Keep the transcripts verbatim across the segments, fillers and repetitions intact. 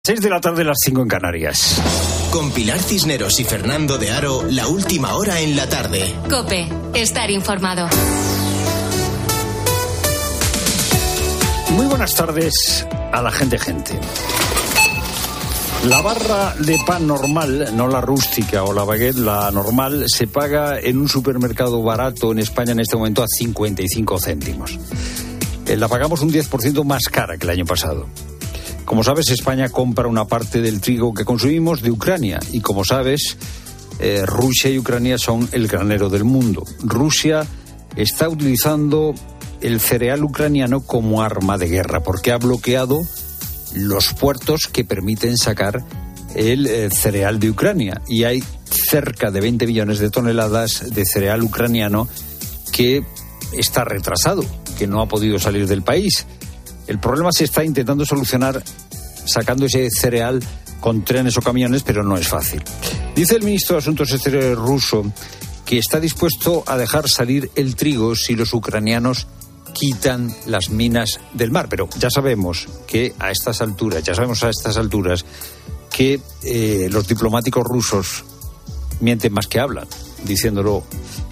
seis de la tarde, las cinco en Canarias. Con Pilar Cisneros y Fernando de Aro, la última hora en la tarde. COPE, estar informado. Muy buenas tardes a la gente gente. La barra de pan normal, no la rústica o la baguette, la normal, se paga en un supermercado barato en España en este momento a cincuenta y cinco céntimos. Eh, la pagamos un diez por ciento más cara que el año pasado. Como sabes, España compra una parte del trigo que consumimos de Ucrania. Y como sabes, eh, Rusia y Ucrania son el granero del mundo. Rusia está utilizando el cereal ucraniano como arma de guerra porque ha bloqueado los puertos que permiten sacar el eh, cereal de Ucrania. Y hay cerca de veinte millones de toneladas de cereal ucraniano que está retrasado, que no ha podido salir del país. El problema se está intentando solucionar sacando ese cereal con trenes o camiones, pero no es fácil. Dice el ministro de Asuntos Exteriores ruso que está dispuesto a dejar salir el trigo si los ucranianos quitan las minas del mar. Pero ya sabemos que a estas alturas, ya sabemos a estas alturas que eh, los diplomáticos rusos mienten más que hablan, diciéndolo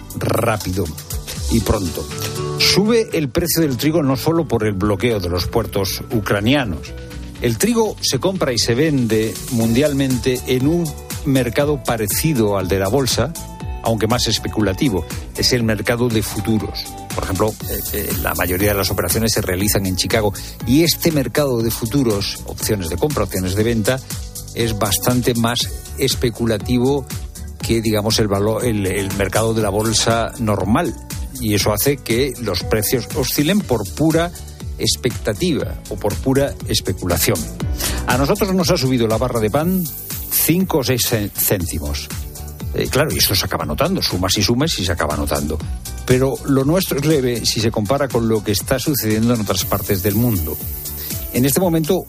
rápido y pronto. Sube el precio del trigo no solo por el bloqueo de los puertos ucranianos. El trigo se compra y se vende mundialmente en un mercado parecido al de la bolsa, aunque más especulativo. Es el mercado de futuros. Por ejemplo, eh, la mayoría de las operaciones se realizan en Chicago. Y este mercado de futuros, opciones de compra, opciones de venta, es bastante más especulativo que, digamos, el, valor, el, el mercado de la bolsa normal. Y eso hace que los precios oscilen por pura expectativa o por pura especulación. A nosotros nos ha subido la barra de pan cinco o seis céntimos. Eh, claro, y esto se acaba notando, sumas y sumas y se acaba notando. Pero lo nuestro es leve si se compara con lo que está sucediendo en otras partes del mundo. En este momento,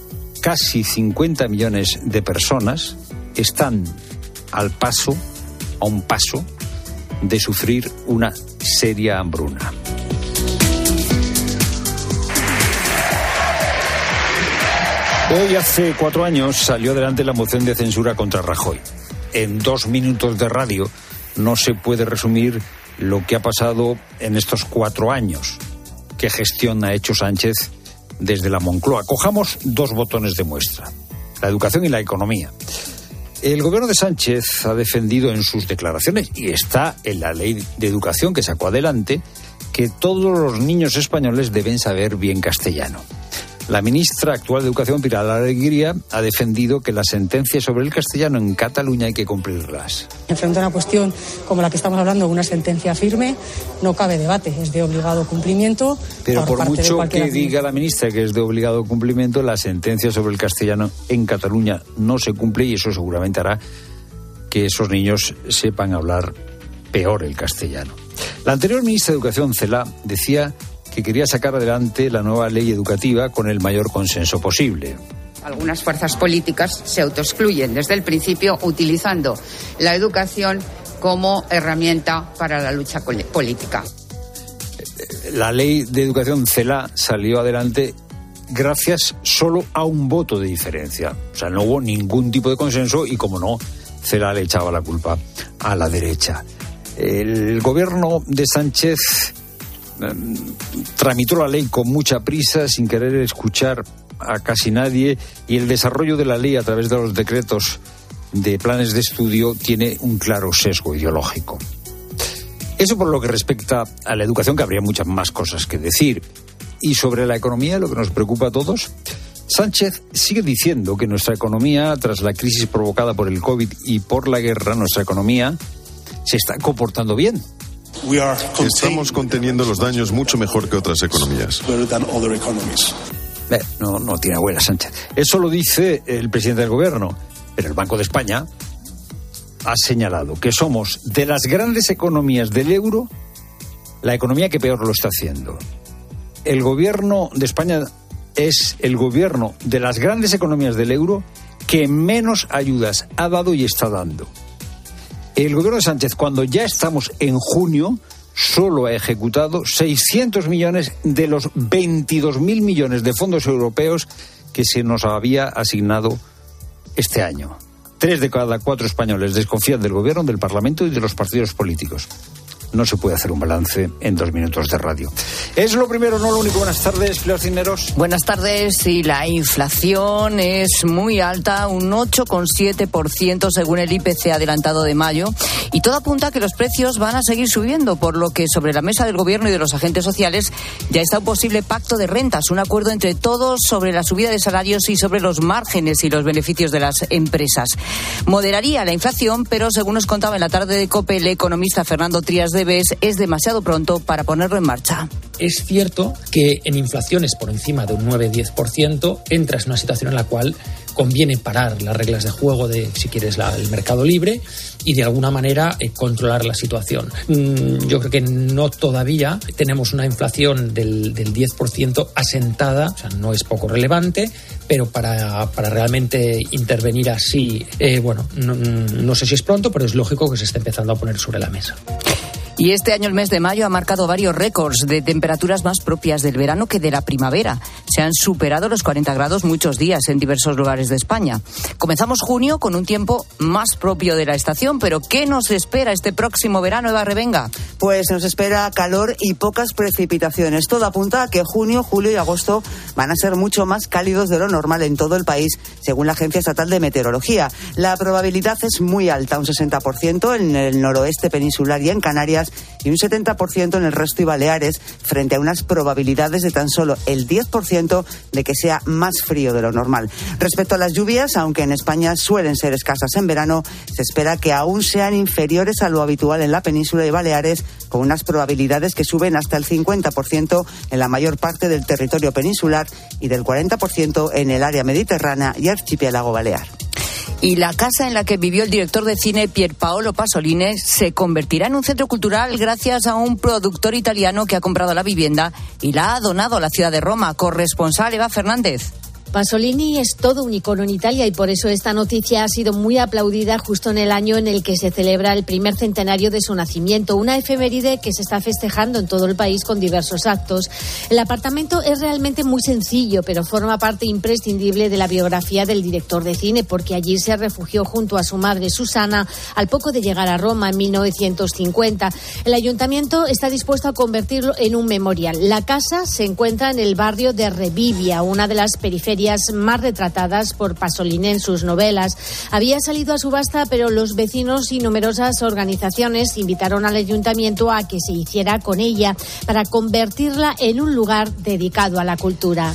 casi cincuenta millones de personas están al paso, a un paso, de sufrir una seria hambruna. Hoy, hace cuatro años, salió adelante la moción de censura contra Rajoy. En dos minutos de radio no se puede resumir lo que ha pasado en estos cuatro años. ¿Qué gestión ha hecho Sánchez desde la Moncloa? Cojamos dos botones de muestra: la educación y la economía. El gobierno de Sánchez ha defendido en sus declaraciones, y está en la ley de educación que sacó adelante, que todos los niños españoles deben saber bien castellano. La ministra actual de Educación, Pilar Alegría, ha defendido que las sentencias sobre el castellano en Cataluña hay que cumplirlas. Frente a una cuestión como la que estamos hablando, una sentencia firme, no cabe debate, es de obligado cumplimiento. Pero por, por mucho que diga la ministra que es de obligado cumplimiento, la sentencia sobre el castellano en Cataluña no se cumple, y eso seguramente hará que esos niños sepan hablar peor el castellano. La anterior ministra de Educación, Celaá, decía que quería sacar adelante la nueva ley educativa con el mayor consenso posible. Algunas fuerzas políticas se autoexcluyen desde el principio utilizando la educación como herramienta para la lucha política. La ley de educación Celaá salió adelante gracias solo a un voto de diferencia. O sea, no hubo ningún tipo de consenso y, como no, Celaá le echaba la culpa a la derecha. El gobierno de Sánchez tramitó la ley con mucha prisa, sin querer escuchar a casi nadie, y el desarrollo de la ley a través de los decretos de planes de estudio tiene un claro sesgo ideológico. Eso por lo que respecta a la educación, que habría muchas más cosas que decir. Y sobre la economía, lo que nos preocupa a todos, Sánchez sigue diciendo que nuestra economía, tras la crisis provocada por el COVID y por la guerra, nuestra economía se está comportando bien. Estamos conteniendo los daños mucho mejor que otras economías. Eh, no, no tiene abuela Sánchez. Eso lo dice el presidente del gobierno, pero el Banco de España ha señalado que somos, de las grandes economías del euro, la economía que peor lo está haciendo. El gobierno de España es el gobierno de las grandes economías del euro que menos ayudas ha dado y está dando. El gobierno de Sánchez, cuando ya estamos en junio, solo ha ejecutado seiscientos millones de los veintidós mil millones de fondos europeos que se nos había asignado este año. Tres de cada cuatro españoles desconfían del gobierno, del Parlamento y de los partidos políticos. No se puede hacer un balance en dos minutos de radio. Es lo primero, no lo único. Buenas tardes, Pilar Cisneros. Buenas tardes. Sí, la inflación es muy alta, un ocho coma siete por ciento según el I P C adelantado de mayo. Y todo apunta a que los precios van a seguir subiendo, por lo que sobre la mesa del gobierno y de los agentes sociales ya está un posible pacto de rentas, un acuerdo entre todos sobre la subida de salarios y sobre los márgenes y los beneficios de las empresas. Moderaría la inflación, pero según nos contaba en la tarde de COPE el economista Fernando Trías de Bes, es demasiado pronto para ponerlo en marcha. Es cierto que en inflaciones por encima de un nueve a diez por ciento entras en una situación en la cual conviene parar las reglas de juego de, si quieres, la, el mercado libre y de alguna manera eh, controlar la situación. Mm, yo creo que no todavía tenemos una inflación del, del diez por ciento asentada, o sea, no es poco relevante, pero para, para realmente intervenir así, eh, bueno, no, no sé si es pronto, pero es lógico que se esté empezando a poner sobre la mesa. Y este año, el mes de mayo, ha marcado varios récords de temperaturas más propias del verano que de la primavera. Se han superado los cuarenta grados muchos días en diversos lugares de España. Comenzamos junio con un tiempo más propio de la estación, pero ¿qué nos espera este próximo verano, Eva Revenga? Pues nos espera calor y pocas precipitaciones. Todo apunta a que junio, julio y agosto van a ser mucho más cálidos de lo normal en todo el país, según la Agencia Estatal de Meteorología. La probabilidad es muy alta, un sesenta por ciento en el noroeste peninsular y en Canarias, y un setenta por ciento en el resto y Baleares, frente a unas probabilidades de tan solo el diez por ciento de que sea más frío de lo normal. Respecto a las lluvias, aunque en España suelen ser escasas en verano, se espera que aún sean inferiores a lo habitual en la península y Baleares, con unas probabilidades que suben hasta el cincuenta por ciento en la mayor parte del territorio peninsular y del cuarenta por ciento en el área mediterránea y archipiélago balear. Y la casa en la que vivió el director de cine Pierpaolo Pasolini se convertirá en un centro cultural gracias a un productor italiano que ha comprado la vivienda y la ha donado a la ciudad de Roma. Corresponsal Eva Fernández. Pasolini es todo un icono en Italia y por eso esta noticia ha sido muy aplaudida justo en el año en el que se celebra el primer centenario de su nacimiento, una efeméride que se está festejando en todo el país con diversos actos. El apartamento es realmente muy sencillo, pero forma parte imprescindible de la biografía del director de cine, porque allí se refugió junto a su madre Susana al poco de llegar a Roma en mil novecientos cincuenta. El ayuntamiento está dispuesto a convertirlo en un memorial. La casa se encuentra en el barrio de Revivia, una de las periferias más retratadas por Pasolini en sus novelas. Había salido a subasta, pero los vecinos y numerosas organizaciones invitaron al ayuntamiento a que se hiciera con ella para convertirla en un lugar dedicado a la cultura.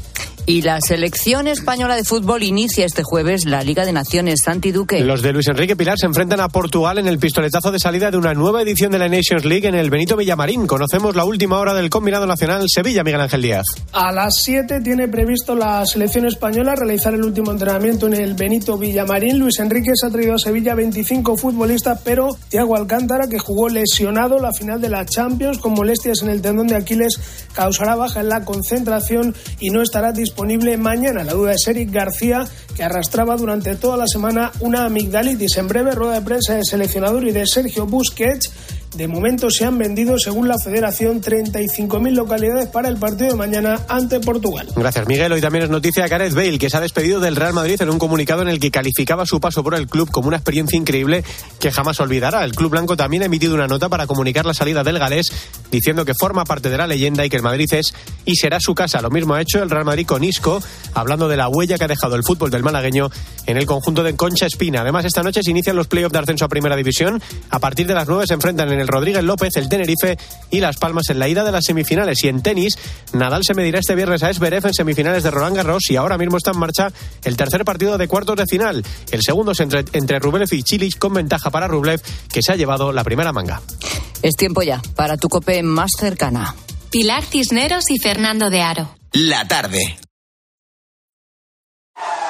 Y la selección española de fútbol inicia este jueves la Liga de Naciones. Santi Duque. Los de Luis Enrique Pilar se enfrentan a Portugal en el pistoletazo de salida de una nueva edición de la Nations League en el Benito Villamarín. Conocemos la última hora del combinado nacional Sevilla, Miguel Ángel Díaz. A las siete tiene previsto la selección española realizar el último entrenamiento en el Benito Villamarín. Luis Enrique se ha traído a Sevilla veinticinco futbolistas, pero Thiago Alcántara, que jugó lesionado la final de la Champions con molestias en el tendón de Aquiles, causará baja en la concentración y no estará disponible mañana. La duda es Eric García, que arrastraba durante toda la semana una amigdalitis. En breve, rueda de prensa del seleccionador y de Sergio Busquets. De momento se han vendido, según la Federación, treinta y cinco mil localidades para el partido de mañana ante Portugal. Gracias, Miguel. Hoy también es noticia Gareth Bale, que se ha despedido del Real Madrid en un comunicado en el que calificaba su paso por el club como una experiencia increíble que jamás olvidará. El club blanco también ha emitido una nota para comunicar la salida del galés, diciendo que forma parte de la leyenda y que el Madrid es y será su casa. Lo mismo ha hecho el Real Madrid con Isco, hablando de la huella que ha dejado el fútbol del malagueño en el conjunto de Concha Espina. Además, esta noche se inician los playoffs de ascenso a Primera División. A partir de las nueve se enfrentan en el Rodríguez López, el Tenerife y Las Palmas en la ida de las semifinales. Y en tenis, Nadal se medirá este viernes a Zverev en semifinales de Roland Garros y ahora mismo está en marcha el tercer partido de cuartos de final. El segundo es entre, entre Rublev y Cilic, con ventaja para Rublev, que se ha llevado la primera manga. Es tiempo ya para tu COPE más cercana. Pilar Cisneros y Fernando de Aro. La tarde.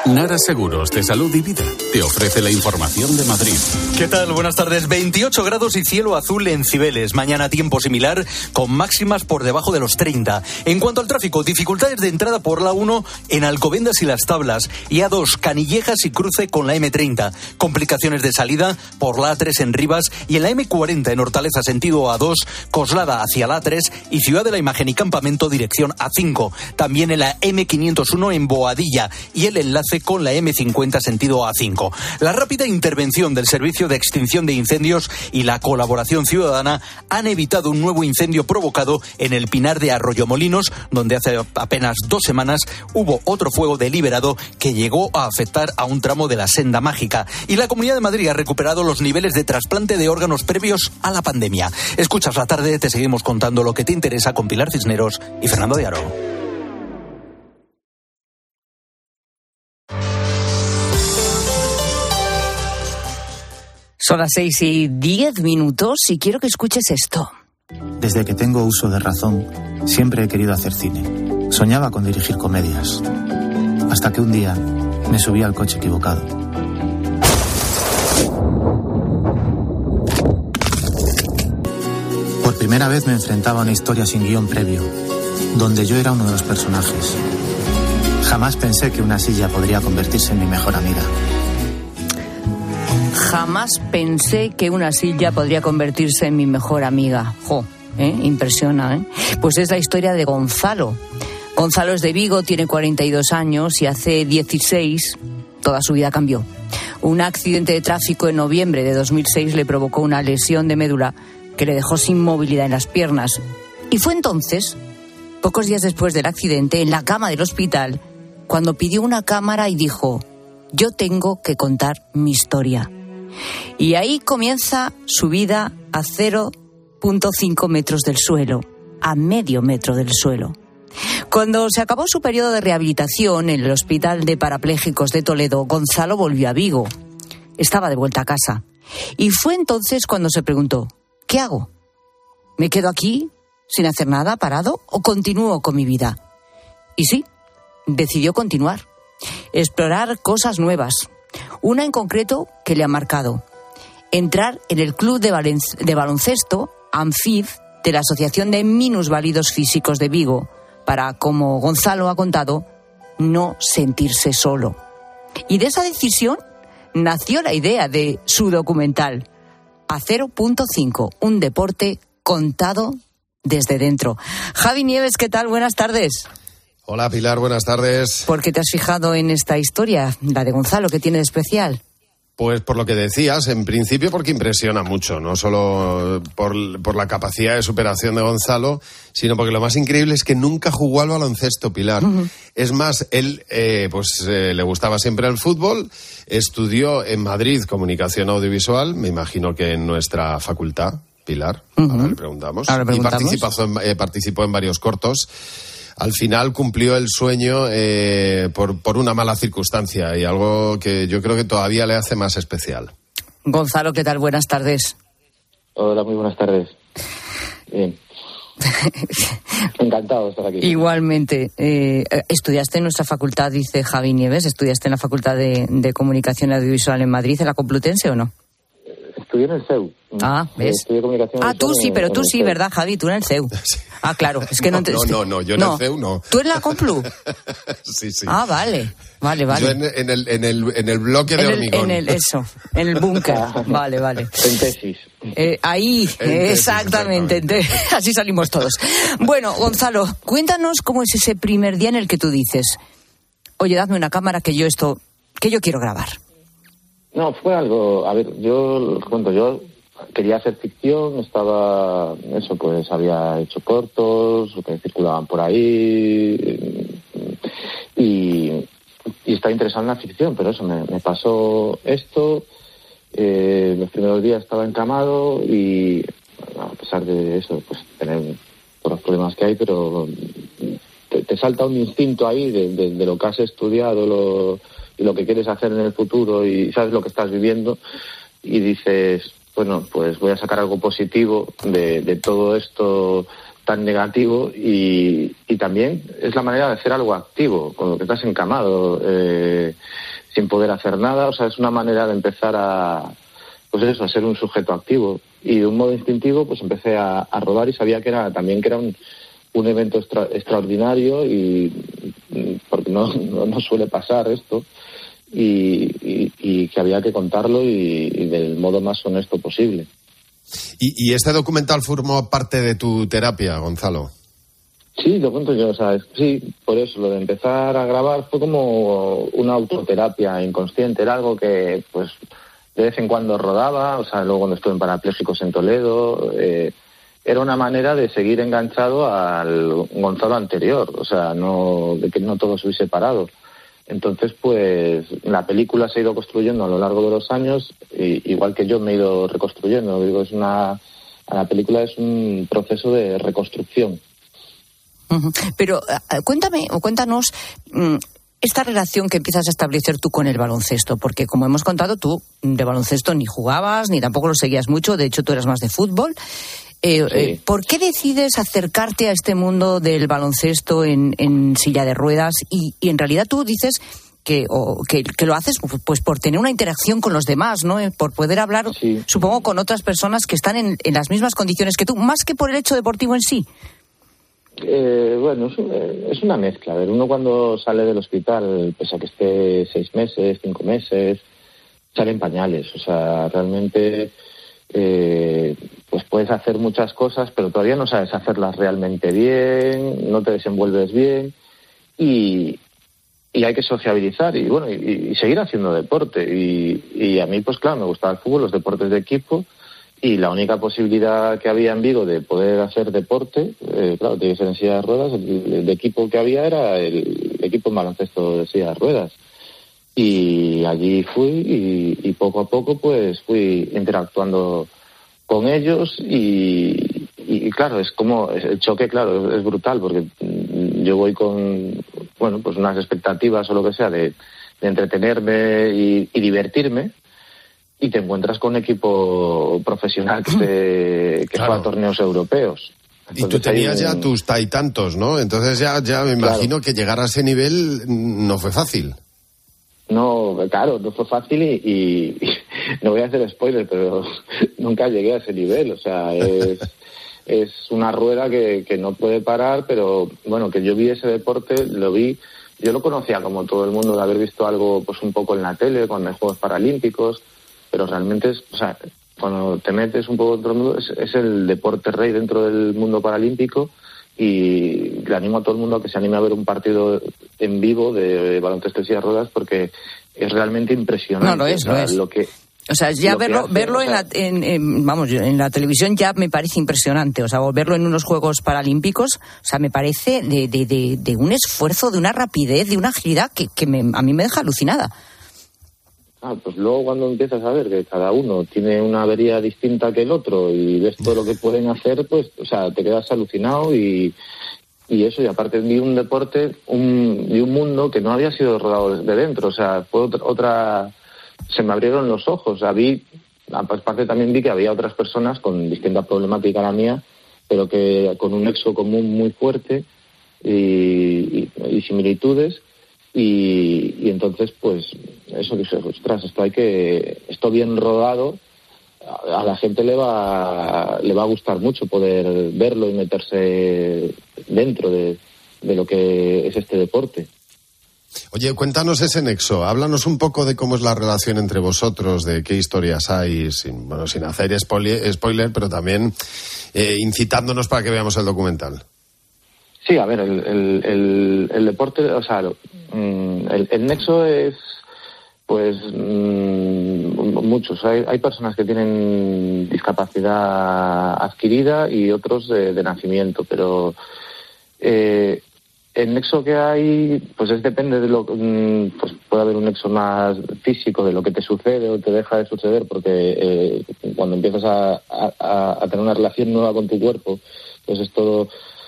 Nara Seguros de Salud y Vida te ofrece la información de Madrid. ¿Qué tal? Buenas tardes. veintiocho grados y cielo azul en Cibeles. Mañana tiempo similar con máximas por debajo de los treinta. En cuanto al tráfico, dificultades de entrada por la uno en Alcobendas y Las Tablas y A dos Canillejas y cruce con la eme treinta. Complicaciones de salida por la A tres en Rivas y en la eme cuarenta en Hortaleza sentido A dos, Coslada hacia la A tres y Ciudad de la Imagen y Campamento dirección A cinco. También en la eme quinientos uno en Boadilla y el enlace con la eme cincuenta sentido A cinco. La rápida intervención del Servicio de Extinción de Incendios y la colaboración ciudadana han evitado un nuevo incendio provocado en el Pinar de Arroyomolinos, donde hace apenas dos semanas hubo otro fuego deliberado que llegó a afectar a un tramo de la Senda Mágica. Y la Comunidad de Madrid ha recuperado los niveles de trasplante de órganos previos a la pandemia. Escuchas la tarde, te seguimos contando lo que te interesa con Pilar Cisneros y Fernando de Aro. Son las seis y diez minutos y quiero que escuches esto. Desde que tengo uso de razón, siempre he querido hacer cine. Soñaba con dirigir comedias. Hasta que un día me subí al coche equivocado. Por primera vez me enfrentaba a una historia sin guión previo, donde yo era uno de los personajes. Jamás pensé que una silla podría convertirse en mi mejor amiga. Jamás pensé que una silla podría convertirse en mi mejor amiga. Jo, ¿eh? Impresiona, ¿eh? Pues es la historia de Gonzalo. Gonzalo es de Vigo, tiene cuarenta y dos años y hace dieciséis toda su vida cambió. Un accidente de tráfico en noviembre de dos mil seis le provocó una lesión de médula que le dejó sin movilidad en las piernas. Y fue entonces, pocos días después del accidente, en la cama del hospital, cuando pidió una cámara y dijo: yo tengo que contar mi historia. Y ahí comienza su vida a cero punto cinco metros del suelo, a medio metro del suelo. Cuando se acabó su periodo de rehabilitación en el Hospital de Parapléjicos de Toledo, Gonzalo volvió a Vigo. Estaba de vuelta a casa. Y fue entonces cuando se preguntó: ¿qué hago? ¿Me quedo aquí, sin hacer nada, parado, o continúo con mi vida? Y sí, decidió continuar. Explorar cosas nuevas. Una en concreto que le ha marcado: entrar en el club de, valen- de baloncesto Amfib de la Asociación de Minusválidos Físicos de Vigo para, como Gonzalo ha contado, no sentirse solo. Y de esa decisión nació la idea de su documental A cero punto cinco, un deporte contado desde dentro. Javi Nieves, ¿qué tal? Buenas tardes. Hola Pilar, buenas tardes. ¿Por qué te has fijado en esta historia, la de Gonzalo? ¿Qué tiene de especial? Pues por lo que decías, en principio porque impresiona mucho, no solo por, por la capacidad de superación de Gonzalo, sino porque lo más increíble es que nunca jugó al baloncesto, Pilar. Uh-huh. Es más, él eh, pues eh, le gustaba siempre el fútbol, estudió en Madrid comunicación audiovisual, me imagino que en nuestra facultad, Pilar, uh-huh. ahora le preguntamos, ahora preguntamos. Y participó en, eh, participó en varios cortos. Al final cumplió el sueño eh, por, por una mala circunstancia y algo que yo creo que todavía le hace más especial. Gonzalo, ¿qué tal? Buenas tardes. Hola, muy buenas tardes. Bien. Encantado de estar aquí. Igualmente. Eh, estudiaste en nuestra facultad, dice Javi Nieves, estudiaste en la Facultad de, de Comunicación Audiovisual en Madrid, ¿en la Complutense o no? Estudié en el C E U. Ah, ¿ves? Estudié comunicación ah, tú sí, en, pero en tú sí, C E U. ¿Verdad, Javi? Tú en el C E U. Ah, claro, es que no, no te... No, no, no, yo en no. el C E U no. ¿Tú en la Complu? Sí, sí. Ah, vale, vale, vale. Yo en, en, el, en, el, en el bloque de en el, hormigón. En el, eso, en el búnker. Vale, vale. En tesis. Eh, ahí, en tesis, exactamente. exactamente. Así salimos todos. Bueno, Gonzalo, cuéntanos cómo es ese primer día en el que tú dices: oye, dadme una cámara que yo esto, que yo quiero grabar. No, fue algo, a ver, yo cuento, yo quería hacer ficción, estaba, eso pues, había hecho cortos que circulaban por ahí y, y estaba interesado en la ficción, pero eso, me, me pasó esto, eh, los primeros días estaba encamado y a pesar de eso, pues tener todos los problemas que hay, pero te, te salta un instinto ahí de, de, de lo que has estudiado lo, y lo que quieres hacer en el futuro y sabes lo que estás viviendo y dices: bueno, pues voy a sacar algo positivo de, de todo esto tan negativo y, y también es la manera de hacer algo activo, con lo que estás encamado, eh, sin poder hacer nada. O sea, es una manera de empezar a, pues eso, a ser un sujeto activo. Y de un modo instintivo, pues empecé a, a rodar y sabía que era también que era un, un evento extra, extraordinario y porque no, no, no suele pasar esto y, y, y que había que contarlo y, y del modo más honesto posible. ¿Y, ¿Y este documental formó parte de tu terapia, Gonzalo? Sí, lo cuento yo, o sea, sí, por eso, lo de empezar a grabar fue como una autoterapia inconsciente, era algo que, pues, de vez en cuando rodaba, o sea, luego cuando estuve en Parapléjicos en Toledo, eh, era una manera de seguir enganchado al Gonzalo anterior, o sea, no de que no todo se hubiese parado. Entonces, pues, la película se ha ido construyendo a lo largo de los años, y, igual que yo me he ido reconstruyendo. Digo, es una, la película es un proceso de reconstrucción. Uh-huh. Pero uh, cuéntame, o cuéntanos, um, esta relación que empiezas a establecer tú con el baloncesto, porque como hemos contado, tú de baloncesto ni jugabas, ni tampoco lo seguías mucho, de hecho tú eras más de fútbol. Eh, sí. eh, ¿Por qué decides acercarte a este mundo del baloncesto en, en silla de ruedas? Y, y en realidad tú dices que, o, que, que lo haces pues por tener una interacción con los demás, ¿no? Por poder hablar, sí. supongo, con otras personas que están en, en las mismas condiciones que tú, más que por el hecho deportivo en sí. Eh, bueno, es, un, es una mezcla. A ver, uno cuando sale del hospital, pese a que esté seis meses, cinco meses, sale en pañales. O sea, realmente... Eh, pues puedes hacer muchas cosas, pero todavía no sabes hacerlas realmente bien, no te desenvuelves bien y, y hay que sociabilizar y bueno y, y seguir haciendo deporte y, y a mí pues claro me gustaba el fútbol, los deportes de equipo y la única posibilidad que había en Vigo de poder hacer deporte, eh, claro, tiene que ser en silla de ruedas, el, el equipo que había era el, el equipo en baloncesto de silla de ruedas. Y allí fui y, y poco a poco pues fui interactuando con ellos y, y, y claro, es como el choque, claro, es brutal porque yo voy con, bueno, pues unas expectativas o lo que sea de, de entretenerme y, y divertirme y te encuentras con un equipo profesional que, se, que claro. fue a torneos europeos. Entonces, y tú tenías un... ya tus tantos, ¿no? Entonces ya, ya me imagino claro. que llegar a ese nivel no fue fácil. No, claro, no fue fácil y, y, y no voy a hacer spoiler, pero nunca llegué a ese nivel. O sea, es, es una rueda que, que no puede parar, pero bueno, que yo vi ese deporte, lo vi, yo lo conocía como todo el mundo de haber visto algo pues un poco en la tele, cuando hay Juegos Paralímpicos, pero realmente es, o sea, cuando te metes un poco dentro del mundo, es, es el deporte rey dentro del mundo paralímpico. Y le animo a todo el mundo a que se anime a ver un partido en vivo de baloncesto y silla de ruedas porque es realmente impresionante. No, lo es, o sea, lo es. Lo que, o sea, ya verlo, hace, verlo o sea, en, la, en, en, vamos, en la televisión ya me parece impresionante. O sea, verlo en unos Juegos Paralímpicos, o sea, me parece de, de, de, de un esfuerzo, de una rapidez, de una agilidad que, que me, a mí me deja alucinada. Ah, pues luego cuando empiezas a ver que cada uno tiene una avería distinta que el otro y ves todo lo que pueden hacer, pues, o sea, te quedas alucinado y, y eso, y aparte vi un deporte, un, vi un mundo que no había sido rodado desde dentro, o sea, fue otra, otra se me abrieron los ojos, o sea, vi, aparte también vi que había otras personas con distinta problemática a la mía, pero que con un nexo común muy fuerte y, y, y similitudes. Y, y entonces, pues, eso que ostras, esto hay que, esto bien rodado, a, a la gente le va, le va a gustar mucho poder verlo y meterse dentro de, de lo que es este deporte. Oye, cuéntanos ese nexo, háblanos un poco de cómo es la relación entre vosotros, de qué historias hay, sin, bueno, sin hacer spoiler, spoiler pero también eh, incitándonos para que veamos el documental. Sí, a ver, el, el, el, el deporte, o sea, el, el nexo es, pues, muchos. Hay, hay personas que tienen discapacidad adquirida y otros de, de nacimiento, pero eh, el nexo que hay, pues es depende de lo, pues puede haber un nexo más físico de lo que te sucede o te deja de suceder, porque eh, cuando empiezas a, a, a tener una relación nueva con tu cuerpo, pues es todo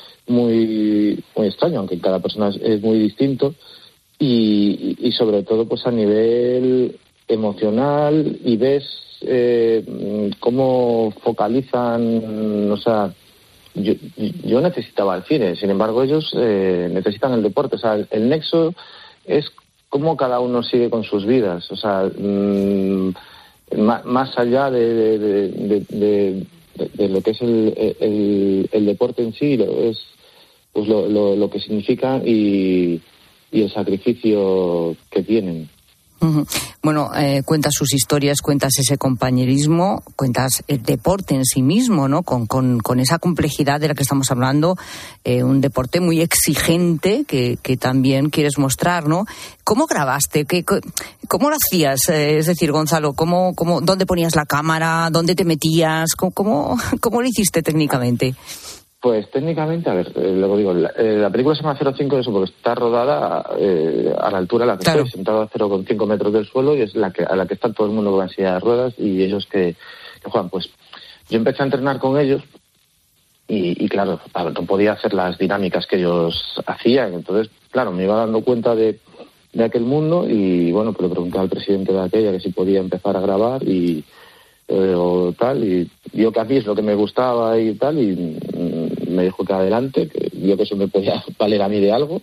muy muy extraño, aunque cada persona es, es muy distinto y, y sobre todo pues a nivel emocional y ves eh, cómo focalizan, o sea, yo, yo necesitaba el cine, sin embargo ellos eh, necesitan el deporte. O sea, el, el nexo es cómo cada uno sigue con sus vidas. O sea, mmm, más, más allá de, de, de, de, de, de, de lo que es el, el, el deporte en sí, es pues lo, lo, lo que significa y, y el sacrificio que tienen. Bueno, eh, cuentas sus historias, cuentas ese compañerismo, cuentas el deporte en sí mismo, ¿no? Con, con, con esa complejidad de la que estamos hablando, eh, un deporte muy exigente que, que también quieres mostrar, ¿no? ¿Cómo grabaste? ¿Qué, ¿Cómo lo hacías? Eh, es decir, Gonzalo, ¿cómo, cómo, ¿dónde ponías la cámara? ¿Dónde te metías? ¿Cómo, cómo, cómo lo hiciste técnicamente? Pues técnicamente, a ver, eh, luego digo, la, eh, la película se llama cero coma cinco eso porque está rodada eh, a la altura a la que claro. estoy, sentado a cero coma cinco metros del suelo y es la que a la que está todo el mundo con silla de ruedas y ellos que, que juegan. Pues yo empecé a entrenar con ellos y, y claro, a ver, no podía hacer las dinámicas que ellos hacían. Entonces, claro, me iba dando cuenta de, de aquel mundo y bueno, pues le pregunté al presidente de aquella que si podía empezar a grabar y... Eh, o tal, y vio que a mí es lo que me gustaba y tal, y mm, me dijo que adelante, que vio que eso me podía valer a mí de algo,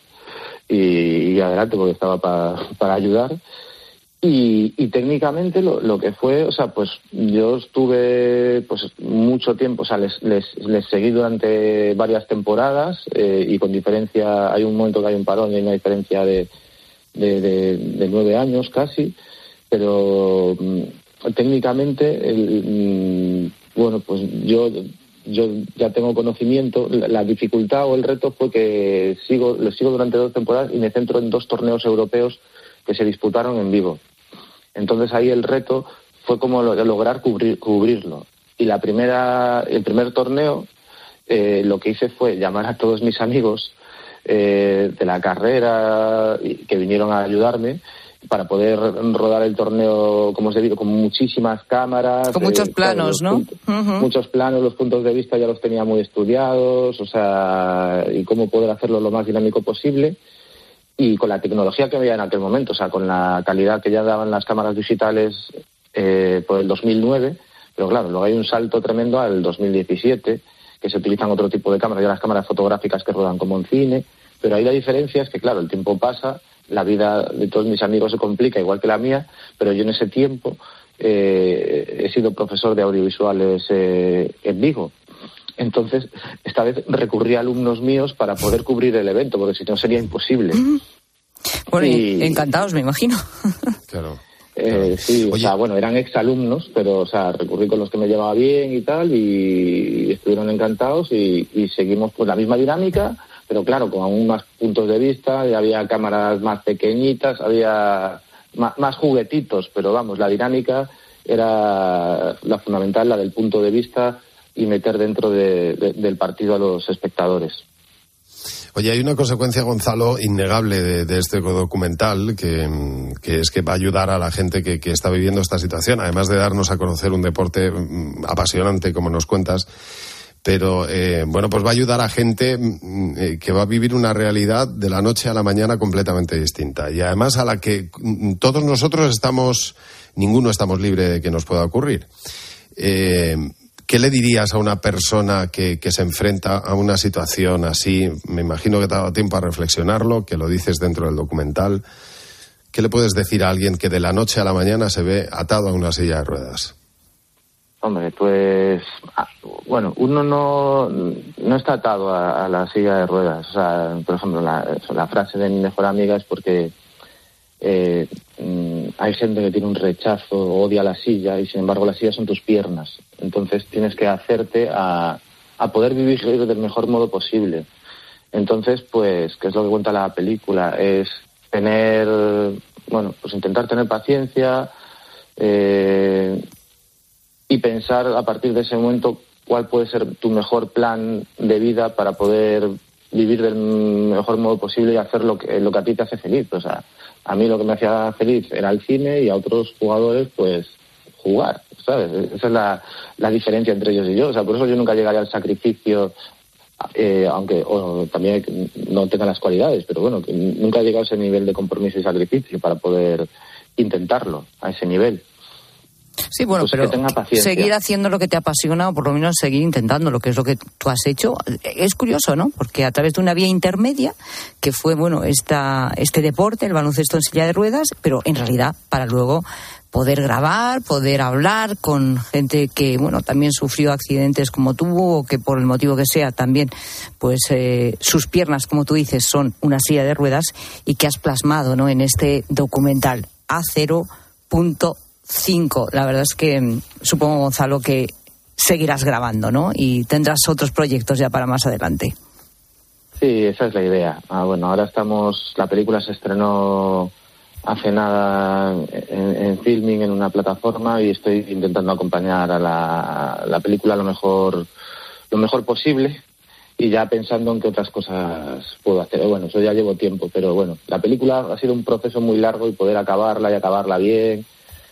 y, y adelante porque estaba pa, para ayudar. Y, y técnicamente lo, lo que fue, o sea, pues yo estuve pues mucho tiempo, o sea, les, les, les seguí durante varias temporadas, eh, y con diferencia, hay un momento que hay un parón y hay una diferencia de, de, de, de nueve años casi, pero... Mm, técnicamente, el, bueno, pues yo yo ya tengo conocimiento. La, la dificultad o el reto fue que sigo lo sigo durante dos temporadas y me centro en dos torneos europeos que se disputaron en vivo. Entonces ahí el reto fue como lo, lograr cubrir, cubrirlo. Y la primera el primer torneo eh, lo que hice fue llamar a todos mis amigos eh, de la carrera que vinieron a ayudarme para poder rodar el torneo como es debido, con muchísimas cámaras. Con muchos eh, planos, claro, ¿no? Puntos, uh-huh. Muchos planos, los puntos de vista ya los tenía muy estudiados, o sea, y cómo poder hacerlo lo más dinámico posible. Y con la tecnología que había en aquel momento, o sea, con la calidad que ya daban las cámaras digitales eh, por el dos mil nueve, pero claro, luego hay un salto tremendo al dos mil diecisiete, que se utilizan otro tipo de cámaras, ya las cámaras fotográficas que rodan como en cine, pero ahí la diferencia es que, claro, el tiempo pasa, la vida de todos mis amigos se complica igual que la mía, pero yo en ese tiempo eh, he sido profesor de audiovisuales eh, en Vigo. Entonces, esta vez recurrí a alumnos míos para poder cubrir el evento, porque si no sería imposible. Bueno, y encantados, me imagino. Claro. Eh, sí, Oye. o sea, bueno, eran exalumnos, pero, o sea, recurrí con los que me llevaba bien y tal, y estuvieron encantados y, y seguimos pues la misma dinámica, pero claro, con aún más puntos de vista, y había cámaras más pequeñitas, había más, más juguetitos, pero vamos, la dinámica era la fundamental, la del punto de vista y meter dentro de, de, del partido a los espectadores. Oye, hay una consecuencia, Gonzalo, innegable de, de este documental, que, que es que va a ayudar a la gente que, que está viviendo esta situación, además de darnos a conocer un deporte apasionante, como nos cuentas. Pero, eh, bueno, pues va a ayudar a gente eh, que va a vivir una realidad de la noche a la mañana completamente distinta. Y además a la que todos nosotros estamos, ninguno estamos libre de que nos pueda ocurrir. Eh, ¿Qué le dirías a una persona que, que se enfrenta a una situación así? Me imagino que te ha dado tiempo a reflexionarlo, que lo dices dentro del documental. ¿Qué le puedes decir a alguien que de la noche a la mañana se ve atado a una silla de ruedas? Hombre, pues, bueno, uno no, no está atado a, a la silla de ruedas. O sea, por ejemplo, la, la frase de mi mejor amiga es porque eh, hay gente que tiene un rechazo, odia la silla, y sin embargo la silla son tus piernas. Entonces tienes que hacerte a, a poder vivir del mejor modo posible. Entonces, pues, ¿qué es lo que cuenta la película? Es tener, bueno, pues intentar tener paciencia, eh, y pensar a partir de ese momento cuál puede ser tu mejor plan de vida para poder vivir del mejor modo posible y hacer lo que, lo que a ti te hace feliz. O sea, a mí lo que me hacía feliz era el cine y a otros jugadores, pues, jugar, ¿sabes? Esa es la, la diferencia entre ellos y yo. O sea, por eso yo nunca llegaría al sacrificio, eh, aunque o, también no tenga las cualidades, pero bueno, que nunca he llegado a ese nivel de compromiso y sacrificio para poder intentarlo a ese nivel. Sí, bueno, pues pero que tenga paciencia. Seguir haciendo lo que te apasiona, o por lo menos seguir intentando lo que es lo que tú has hecho, es curioso, ¿no? Porque a través de una vía intermedia, que fue, bueno, esta, este deporte, el baloncesto en silla de ruedas, pero en realidad para luego poder grabar, poder hablar con gente que, bueno, también sufrió accidentes como tú, o que por el motivo que sea también, pues eh, sus piernas, como tú dices, son una silla de ruedas, y que has plasmado, ¿no?, en este documental A cero punto cinco. La verdad es que supongo, Gonzalo, que seguirás grabando, ¿no? Y tendrás otros proyectos ya para más adelante. Sí, esa es la idea. Ah, bueno, ahora estamos, la película se estrenó hace nada en, en filming en una plataforma, y estoy intentando acompañar a la, la película lo mejor lo mejor posible, y ya pensando en qué otras cosas puedo hacer. Bueno, eso ya llevo tiempo, pero bueno, la película ha sido un proceso muy largo, y poder acabarla y acabarla bien.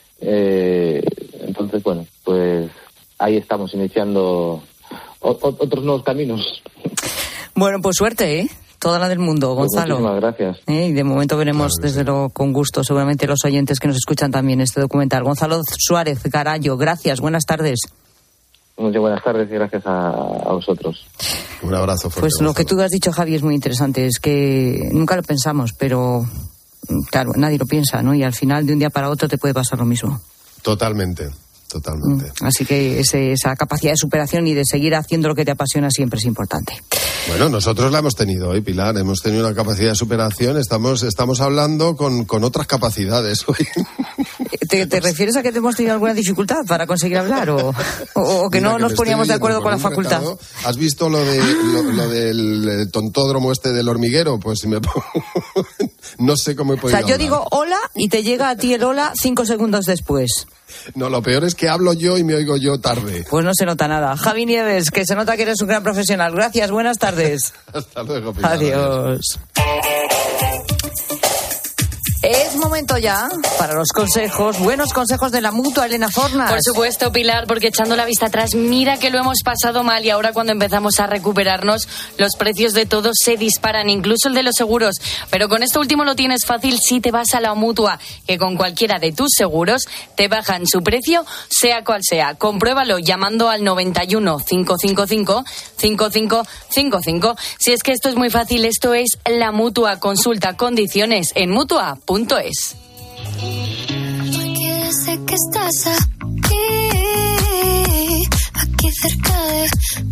Eh, entonces, bueno, pues ahí estamos iniciando o, o, otros nuevos caminos. Bueno, pues suerte, ¿eh? Toda la del mundo, Gonzalo. Pues muchísimas gracias. ¿Eh? Y de momento veremos, claro, desde luego, con gusto, seguramente los oyentes que nos escuchan también este documental. Gonzalo Suárez Garallo, gracias, buenas tardes. Muchas buenas tardes y gracias a, a vosotros. Un abrazo fuerte. Pues lo que tú has dicho, Javi, es muy interesante. Es que nunca lo pensamos, pero claro, nadie lo piensa, ¿no? Y al final, de un día para otro, te puede pasar lo mismo. Totalmente. Totalmente. Así que ese, esa capacidad de superación y de seguir haciendo lo que te apasiona siempre es importante. Bueno, nosotros la hemos tenido hoy, Pilar. Hemos tenido una capacidad de superación. Estamos, estamos hablando con, con otras capacidades hoy. ¿Te, ¿Te refieres a que hemos tenido alguna dificultad para conseguir hablar? ¿O, o, o que Mira, no que nos poníamos de acuerdo con la facultad? Recado. ¿Has visto lo, de, lo, lo del tontódromo este del hormiguero? Pues si me pongo... no sé cómo he podido O sea, yo hablar. digo hola y te llega a ti el hola cinco segundos después. No, lo peor es que hablo yo y me oigo yo tarde. Pues no se nota nada. Javi Nieves, que se nota que eres un gran profesional. Gracias, buenas tardes. Hasta luego, Pilar. Adiós. Es momento ya para los consejos, buenos consejos de la Mutua, Elena Fornas. Por supuesto, Pilar, porque echando la vista atrás, mira que lo hemos pasado mal, y ahora cuando empezamos a recuperarnos, los precios de todo se disparan, incluso el de los seguros. Pero con esto último lo tienes fácil si te vas a la Mutua, que con cualquiera de tus seguros te bajan su precio, sea cual sea. Compruébalo llamando al noventa y uno, cinco cinco cinco, cinco cinco cinco cinco. Si es que esto es muy fácil, esto es la Mutua. Consulta condiciones en mutua punto es. Porque sé que estás aquí, aquí cerca de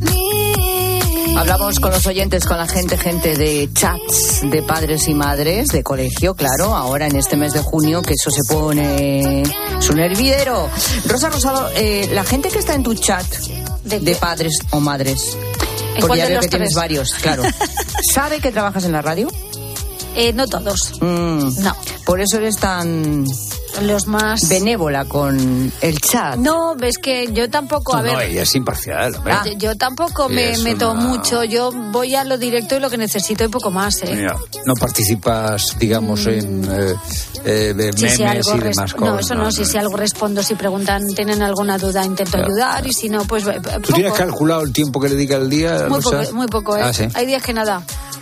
mí. Hablamos con los oyentes, con la gente, gente de chats de padres y madres, de colegio, claro, ahora en este mes de junio, que eso se pone... es un hervidero. Rosa Rosado, eh, la gente que está en tu chat de, de padres o madres, porque ya veo que tienes varios, claro, ¿sabe que trabajas en la radio? Eh, no todos. Mm, no. Por eso eres tan... los más... benévola con el chat. No, ves que yo tampoco, a no, ver... No, ella es imparcial. Ah, yo tampoco me eso meto no... mucho, yo voy a lo directo y lo que necesito y poco más, ¿eh? Mira, no participas, digamos, mm. en eh, eh, de sí, memes si algo y demás cosas. No, eso no, no si, no. si algo respondo, si preguntan, tienen alguna duda, intento claro, ayudar, claro. Y si no, pues... ¿Tú poco. tienes calculado el tiempo que le dedica al día? Muy poco, muy poco, ¿eh? Ah, ¿sí? Hay días que nada.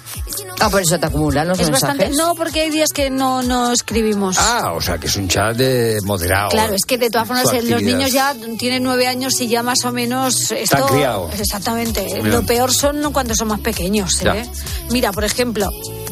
Ah, por eso te acumulan los es mensajes. Bastante, no, porque hay días que no, no escribimos. Ah, o sea, que es un chat de moderado. Claro, es que de todas formas los niños ya tienen nueve años y ya más o menos... esto, están criados. Exactamente. Mira. Lo peor son cuando son más pequeños, ¿eh? Ya. Mira, por ejemplo...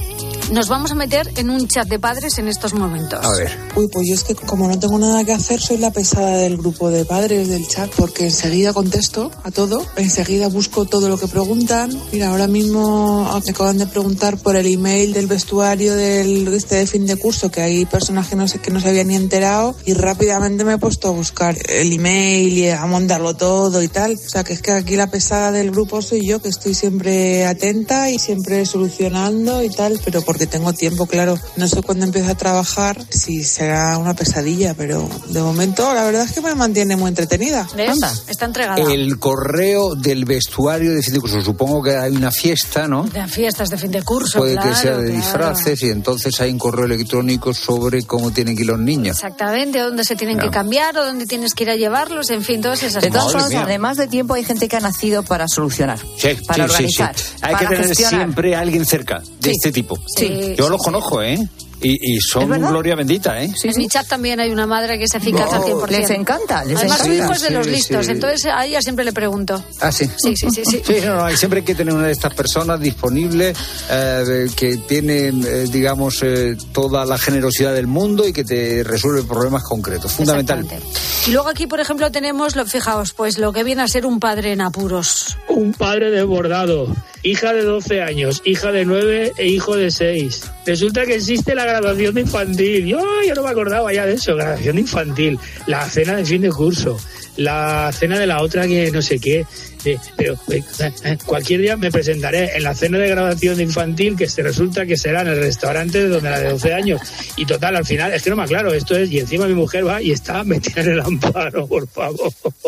nos vamos a meter en un chat de padres en estos momentos. A ver. Uy, pues yo es que como no tengo nada que hacer, soy la pesada del grupo de padres del chat, porque enseguida contesto a todo, enseguida busco todo lo que preguntan. Mira, ahora mismo me acaban de preguntar por el email del vestuario del este de fin de curso, que hay personas que no sé que no se habían ni enterado, y rápidamente me he puesto a buscar el email y a montarlo todo y tal. O sea, que es que aquí la pesada del grupo soy yo, que estoy siempre atenta y siempre solucionando y tal, pero porque tengo tiempo, claro. No sé cuándo empiezo a trabajar, si será una pesadilla, pero de momento la verdad es que me mantiene muy entretenida. ¿Ves? Anda. Está entregada. El correo del vestuario de fin de curso, supongo que hay una fiesta, ¿no? De fiestas de fin de curso, puede claro, que sea de claro. disfraces, y entonces hay un correo electrónico sobre cómo tienen que ir los niños. Exactamente, dónde se tienen claro. que cambiar o dónde tienes que ir a llevarlos, en fin, todas esas cosas. De todas cosas. formas, además de tiempo, hay gente que ha nacido para solucionar, sí, para sí, organizar, sí, sí. Hay para que tener gestionar. siempre a alguien cerca de sí. este tipo. Sí. Yo los conozco, ¿eh? Y, y son gloria bendita, ¿eh? Sí, en sí. mi chat también hay una madre que es eficaz oh, al cien por ciento. Les encanta, les Además, encanta. su hijo es de los Sí, listos, sí. entonces a ella siempre le pregunto. Ah, sí. Sí, sí, sí. sí. Sí, no, no, hay siempre hay que tener una de estas personas disponibles eh, que tiene, eh, digamos, eh, toda la generosidad del mundo y que te resuelve problemas concretos. Fundamental. Y luego aquí, por ejemplo, tenemos, lo, fijaos, pues lo que viene a ser un padre en apuros. Un padre desbordado, hija de doce años, hija de nueve e hijo de seis. Resulta que existe la graduación de infantil. Yo, yo no me acordaba ya de eso, graduación de infantil, la cena de fin de curso, la cena de la otra que no sé qué. Eh, pero eh, eh, cualquier día me presentaré en la cena de graduación de infantil, que se resulta que será en el restaurante de donde la de doce años. Y total, al final, es que no me aclaro, esto es, y encima mi mujer va y está metida en el amparo, por favor.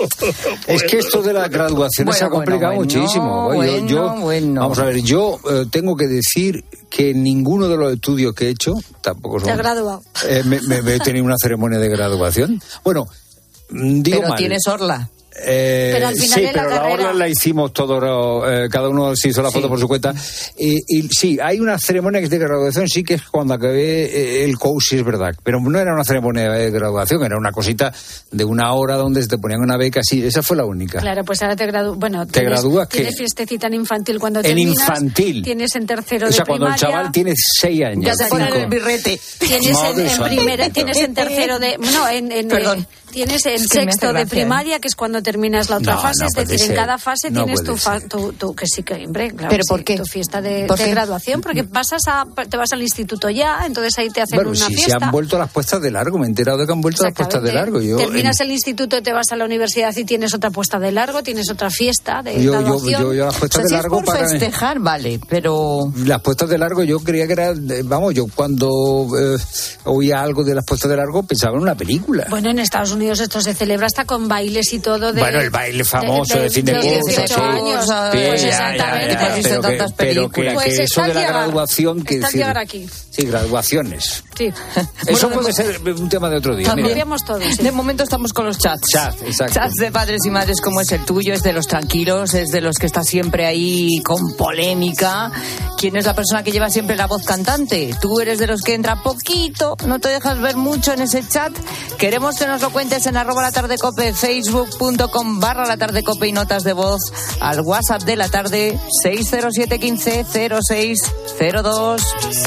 Es que esto de las graduaciones bueno, se ha complicado bueno, muchísimo. bueno, yo, yo, bueno. Vamos a ver, yo eh, tengo que decir que ninguno de los estudios que he hecho, tampoco son... Te ha graduado. Eh, me, me, me he tenido una ceremonia de graduación. Bueno, digo Pero mal. tienes orla. Eh, Pero al final sí, de la pero la carrera- hora la hicimos todos, eh, cada uno se hizo la foto Sí. por su cuenta. Y, y sí, hay una ceremonia que es de graduación, sí, que es cuando acabé eh, el coach, sí es verdad. Pero no era una ceremonia de graduación, era una cosita de una hora donde se te ponían una beca, sí, esa fue la única. Claro, pues ahora te gradúas. Bueno, ¿Te tienes, gradúas qué? tienes fiestecita en infantil cuando En terminas. infantil. Tienes en tercero O sea, de cuando el primaria. chaval tiene seis años. Ya te ponen cinco. el birrete. Tienes en, Madre en santa. primera, tienes en tercero de, no, en, en Perdón. eh, tienes en Es que me hace sexto de gracia, primaria, que es cuando terminas la otra No, fase, no es puede decir, en ser. cada fase No tienes tu, puede fa- ser. tu, tu que sí que, hombre, claro ¿Pero que por sí, qué? tu fiesta de, ¿Por de qué? graduación, porque pasas a, te vas al instituto ya, entonces ahí te hacen Bueno, una sí, se fiesta. han vuelto las puestas de largo, me he enterado de que han vuelto las puestas de largo. Yo, Terminas en- el instituto, te vas a la universidad y tienes otra puesta de largo, tienes otra fiesta de yo, yo, graduación. yo, yo las O puestas sea, si de es largo por para... festejar, vale, pero... Las puestas de largo yo creía que era, eh, vamos, yo cuando eh, oía algo de las puestas de largo pensaba en una película. Bueno, en Estados Unidos esto se celebra hasta con bailes y todo de... Bueno, el baile famoso de fin de los curso, dieciocho sí. años, Sí, pues ya, ya, exactamente. ya, Hemos visto pero que- tantas pero que, películas. que Pues eso está de al la llegar, graduación, que está al decir, llegar aquí. sí, graduaciones. Sí. Eso puede ser un tema de otro día. También. Mira. Copiamos todos, sí. De momento estamos con los chats. Chat, exacto. Chats de padres y madres como es el tuyo, es de los tranquilos, es de los que está siempre ahí con polémica. ¿Quién es la persona que lleva siempre la voz cantante? Tú eres de los que entra poquito, no te dejas ver mucho en ese chat. Queremos que nos lo cuentes en arroba la tarde cope, facebook.com barra la tarde cope y notas de voz al WhatsApp de la tarde seis cero siete uno cinco cero seis cero dos.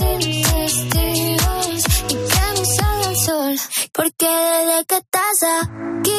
Porque desde que estás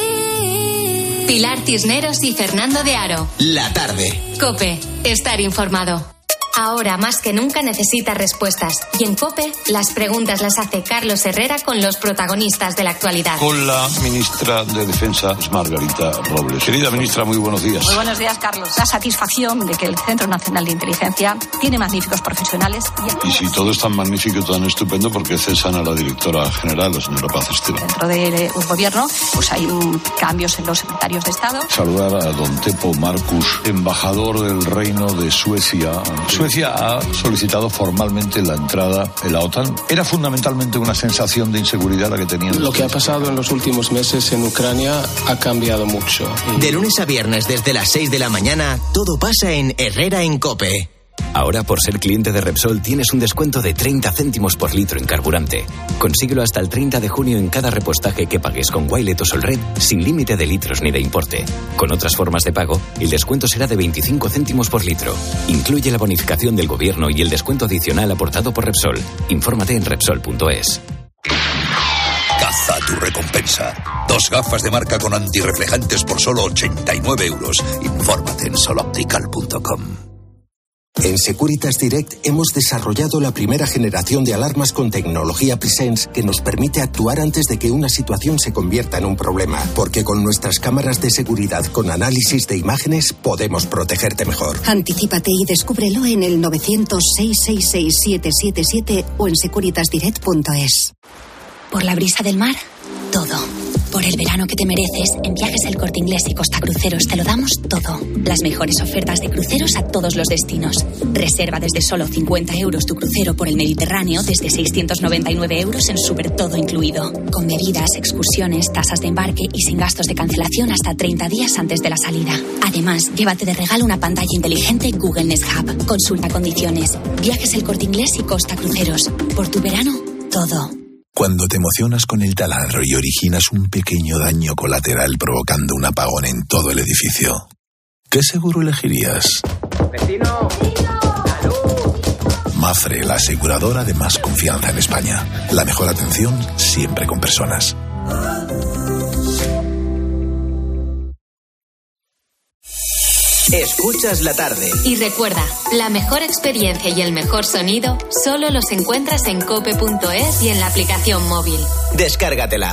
aquí. Pilar Cisneros y Fernando de Aro. La tarde. COPE. Estar informado. Ahora más que nunca necesita respuestas. Y en COPE, las preguntas las hace Carlos Herrera con los protagonistas de la actualidad. Con la ministra de Defensa, Margarita Robles. Querida ministra, muy buenos días. Muy buenos días, Carlos. La satisfacción de que el Centro Nacional de Inteligencia tiene magníficos profesionales. Y si todo es tan magnífico y tan estupendo, ¿por qué cesan a la directora general, la señora Paz Esteban? Dentro del gobierno, pues hay un, cambios en los secretarios de Estado. Saludar a don Teppo Marcus, embajador del Reino de Suecia. Suecia ha solicitado formalmente la entrada en la OTAN. Era fundamentalmente una sensación de inseguridad la que tenían. Lo que ha pasado en los últimos meses en Ucrania ha cambiado mucho. De lunes a viernes desde las seis de la mañana, todo pasa en Herrera en COPE. Ahora, por ser cliente de Repsol, tienes un descuento de treinta céntimos por litro en carburante. Consíguelo hasta el treinta de junio en cada repostaje que pagues con Wilet o Solred, sin límite de litros ni de importe. Con otras formas de pago, el descuento será de veinticinco céntimos por litro. Incluye la bonificación del gobierno y el descuento adicional aportado por Repsol. Infórmate en Repsol punto es. Caza tu recompensa. Dos gafas de marca con antirreflejantes por solo ochenta y nueve euros. Infórmate en soloptical punto com. En Securitas Direct hemos desarrollado la primera generación de alarmas con tecnología Presence que nos permite actuar antes de que una situación se convierta en un problema, porque con nuestras cámaras de seguridad con análisis de imágenes podemos protegerte mejor. Anticípate y descúbrelo en el novecientos, seiscientos sesenta y seis, siete siete siete o en securitas direct punto es. Por la brisa del mar, todo. Por el verano que te mereces, en Viajes El Corte Inglés y Costa Cruceros te lo damos todo. Las mejores ofertas de cruceros a todos los destinos. Reserva desde solo cincuenta euros tu crucero por el Mediterráneo, desde seiscientos noventa y nueve euros en Super Todo incluido. Con bebidas, excursiones, tasas de embarque y sin gastos de cancelación hasta treinta días antes de la salida. Además, llévate de regalo una pantalla inteligente Google Nest Hub. Consulta condiciones. Viajes El Corte Inglés y Costa Cruceros. Por tu verano, todo. Cuando te emocionas con el taladro y originas un pequeño daño colateral provocando un apagón en todo el edificio, ¿qué seguro elegirías? ¡Vecino! Mafre, la aseguradora de más confianza en España. La mejor atención siempre con personas. Escuchas la tarde. Y recuerda, la mejor experiencia y el mejor sonido solo los encuentras en cope punto es y en la aplicación móvil. Descárgatela.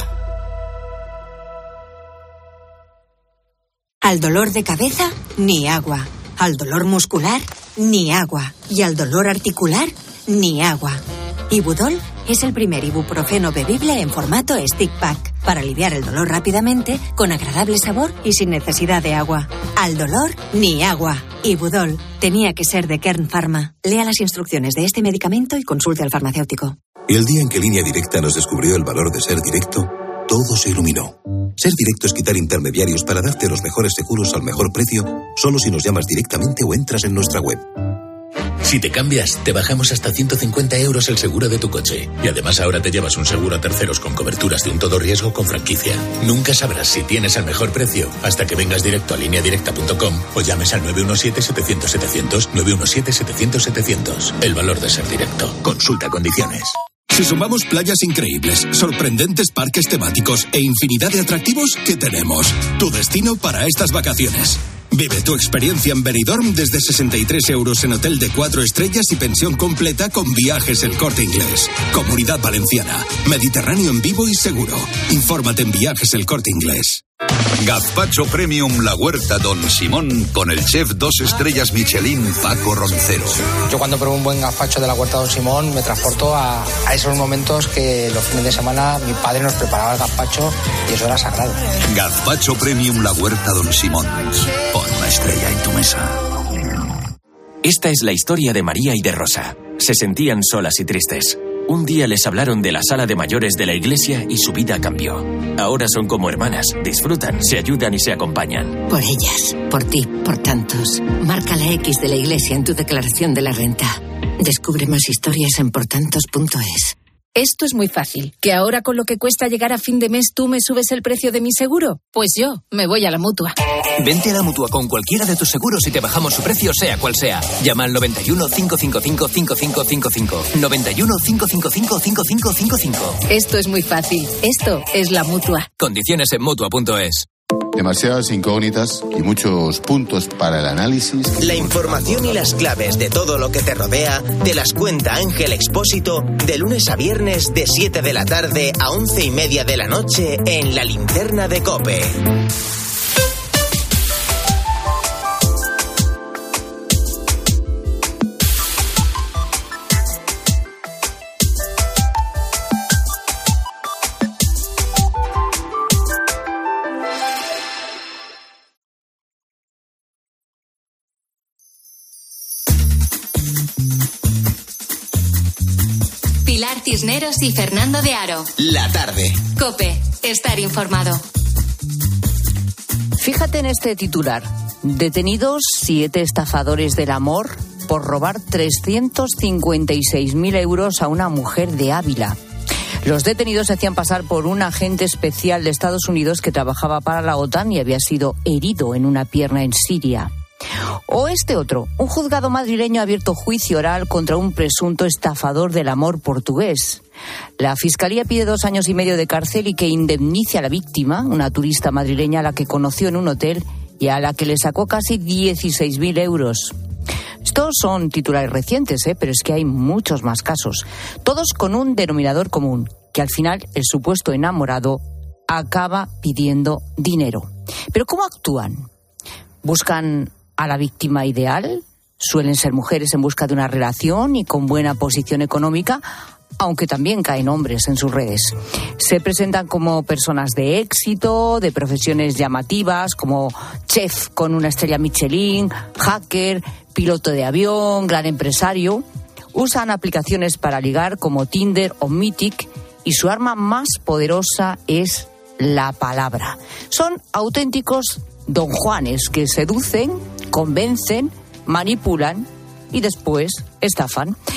Al dolor de cabeza, ni agua. Al dolor muscular, ni agua. Y al dolor articular, ni agua. Ibudol es el primer ibuprofeno bebible en formato stick pack para aliviar el dolor rápidamente, con agradable sabor y sin necesidad de agua. Al dolor, ni agua. Ibudol tenía que ser de Kern Pharma. Lea las instrucciones de este medicamento y consulte al farmacéutico. El día en que Línea Directa nos descubrió el valor de ser directo, todo se iluminó. Ser directo es quitar intermediarios para darte los mejores seguros al mejor precio, solo si nos llamas directamente o entras en nuestra web. Si te cambias, te bajamos hasta ciento cincuenta euros el seguro de tu coche. Y además ahora te llevas un seguro a terceros con coberturas de un todo riesgo con franquicia. Nunca sabrás si tienes el mejor precio hasta que vengas directo a línea directa punto com o llames al nueve uno siete, setecientos, setecientos, nueve uno siete, setecientos, setecientos. El valor de ser directo. Consulta condiciones. Si sumamos playas increíbles, sorprendentes parques temáticos e infinidad de atractivos, ¿qué tenemos? Tu destino para estas vacaciones. Vive tu experiencia en Benidorm desde sesenta y tres euros en hotel de cuatro estrellas y pensión completa con Viajes El Corte Inglés. Comunidad Valenciana. Mediterráneo en vivo y seguro. Infórmate en Viajes El Corte Inglés. Gazpacho Premium La Huerta Don Simón con el chef dos estrellas Michelin Paco Roncero. Yo cuando pruebo un buen gazpacho de La Huerta Don Simón me transporto a, a esos momentos que los fines de semana mi padre nos preparaba el gazpacho y eso era sagrado. Gazpacho Premium La Huerta Don Simón. Pon una estrella en tu mesa. Esta es la historia de María y de Rosa. Se sentían solas y tristes. Un día les hablaron de la sala de mayores de la iglesia y su vida cambió. Ahora son como hermanas, disfrutan, se ayudan y se acompañan. Por ellas, por ti, por tantos. Marca la X de la iglesia en tu declaración de la renta. Descubre más historias en portantos punto es. Esto es muy fácil. ¿Que ahora con lo que cuesta llegar a fin de mes tú me subes el precio de mi seguro? Pues yo me voy a la Mutua. Vente a la Mutua con cualquiera de tus seguros y te bajamos su precio sea cual sea. Llama al noventa y uno, cinco cinco cinco, cinco cinco cinco cinco. noventa y uno, cinco cinco cinco, cinco cinco cinco cinco. Esto es muy fácil. Esto es la Mutua. Condiciones en Mutua punto es. Demasiadas incógnitas y muchos puntos para el análisis. La información y las claves de todo lo que te rodea te las cuenta Ángel Expósito de lunes a viernes de siete de la tarde a once y media de la noche en La Linterna de COPE. Pilar Cisneros y Fernando de Aro. La tarde. COPE. Estar informado. Fíjate en este titular. Detenidos siete estafadores del amor por robar trescientos cincuenta y seis mil euros a una mujer de Ávila. Los detenidos se hacían pasar por un agente especial de Estados Unidos que trabajaba para la OTAN y había sido herido en una pierna en Siria. O este otro, un juzgado madrileño ha abierto juicio oral contra un presunto estafador del amor portugués. La Fiscalía pide dos años y medio de cárcel y que indemnice a la víctima, una turista madrileña a la que conoció en un hotel y a la que le sacó casi dieciséis mil euros. Estos son titulares recientes, ¿eh? Pero es que hay muchos más casos, todos con un denominador común, que al final el supuesto enamorado acaba pidiendo dinero. ¿Pero cómo actúan? ¿Buscan a la víctima ideal? Suelen ser mujeres en busca de una relación y con buena posición económica, aunque también caen hombres en sus redes. Se presentan como personas de éxito, de profesiones llamativas, como chef con una estrella Michelin, hacker, piloto de avión, gran empresario. Usan aplicaciones para ligar como Tinder o Mythic y su arma más poderosa es la palabra. Son auténticos don Juanes que seducen, convencen, manipulan y después estafan.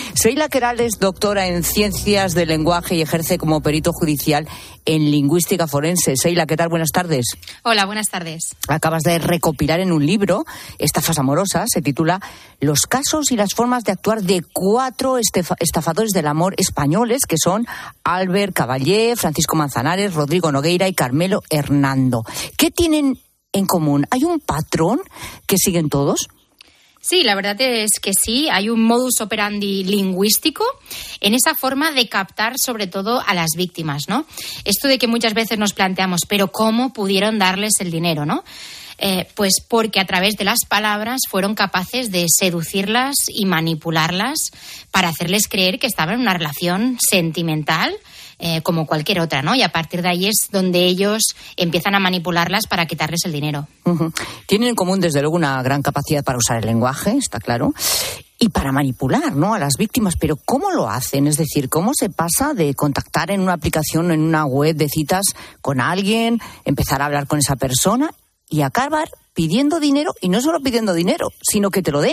Seila Queralt es doctora en Ciencias del Lenguaje y ejerce como perito judicial en lingüística forense. Seila, ¿qué tal? Buenas tardes. Hola, buenas tardes. Acabas de recopilar en un libro, Estafas amorosas, se titula Los casos y las formas de actuar de cuatro estefa- estafadores del amor españoles, que son Albert Caballé, Francisco Manzanares, Rodrigo Nogueira y Carmelo Hernando. ¿Qué tienen en común? ¿Hay un patrón que siguen todos? Sí, la verdad es que sí, hay un modus operandi lingüístico en esa forma de captar sobre todo a las víctimas, ¿no? Esto de que muchas veces nos planteamos, pero ¿cómo pudieron darles el dinero, no? Eh, pues porque a través de las palabras fueron capaces de seducirlas y manipularlas para hacerles creer que estaban en una relación sentimental, Eh, como cualquier otra, ¿no? Y a partir de ahí es donde ellos empiezan a manipularlas para quitarles el dinero. Uh-huh. Tienen en común, desde luego, una gran capacidad para usar el lenguaje, está claro, y para manipular, ¿no?, a las víctimas. Pero ¿cómo lo hacen? Es decir, ¿cómo se pasa de contactar en una aplicación, en una web de citas con alguien, empezar a hablar con esa persona y acabar pidiendo dinero, y no solo pidiendo dinero, sino que te lo den?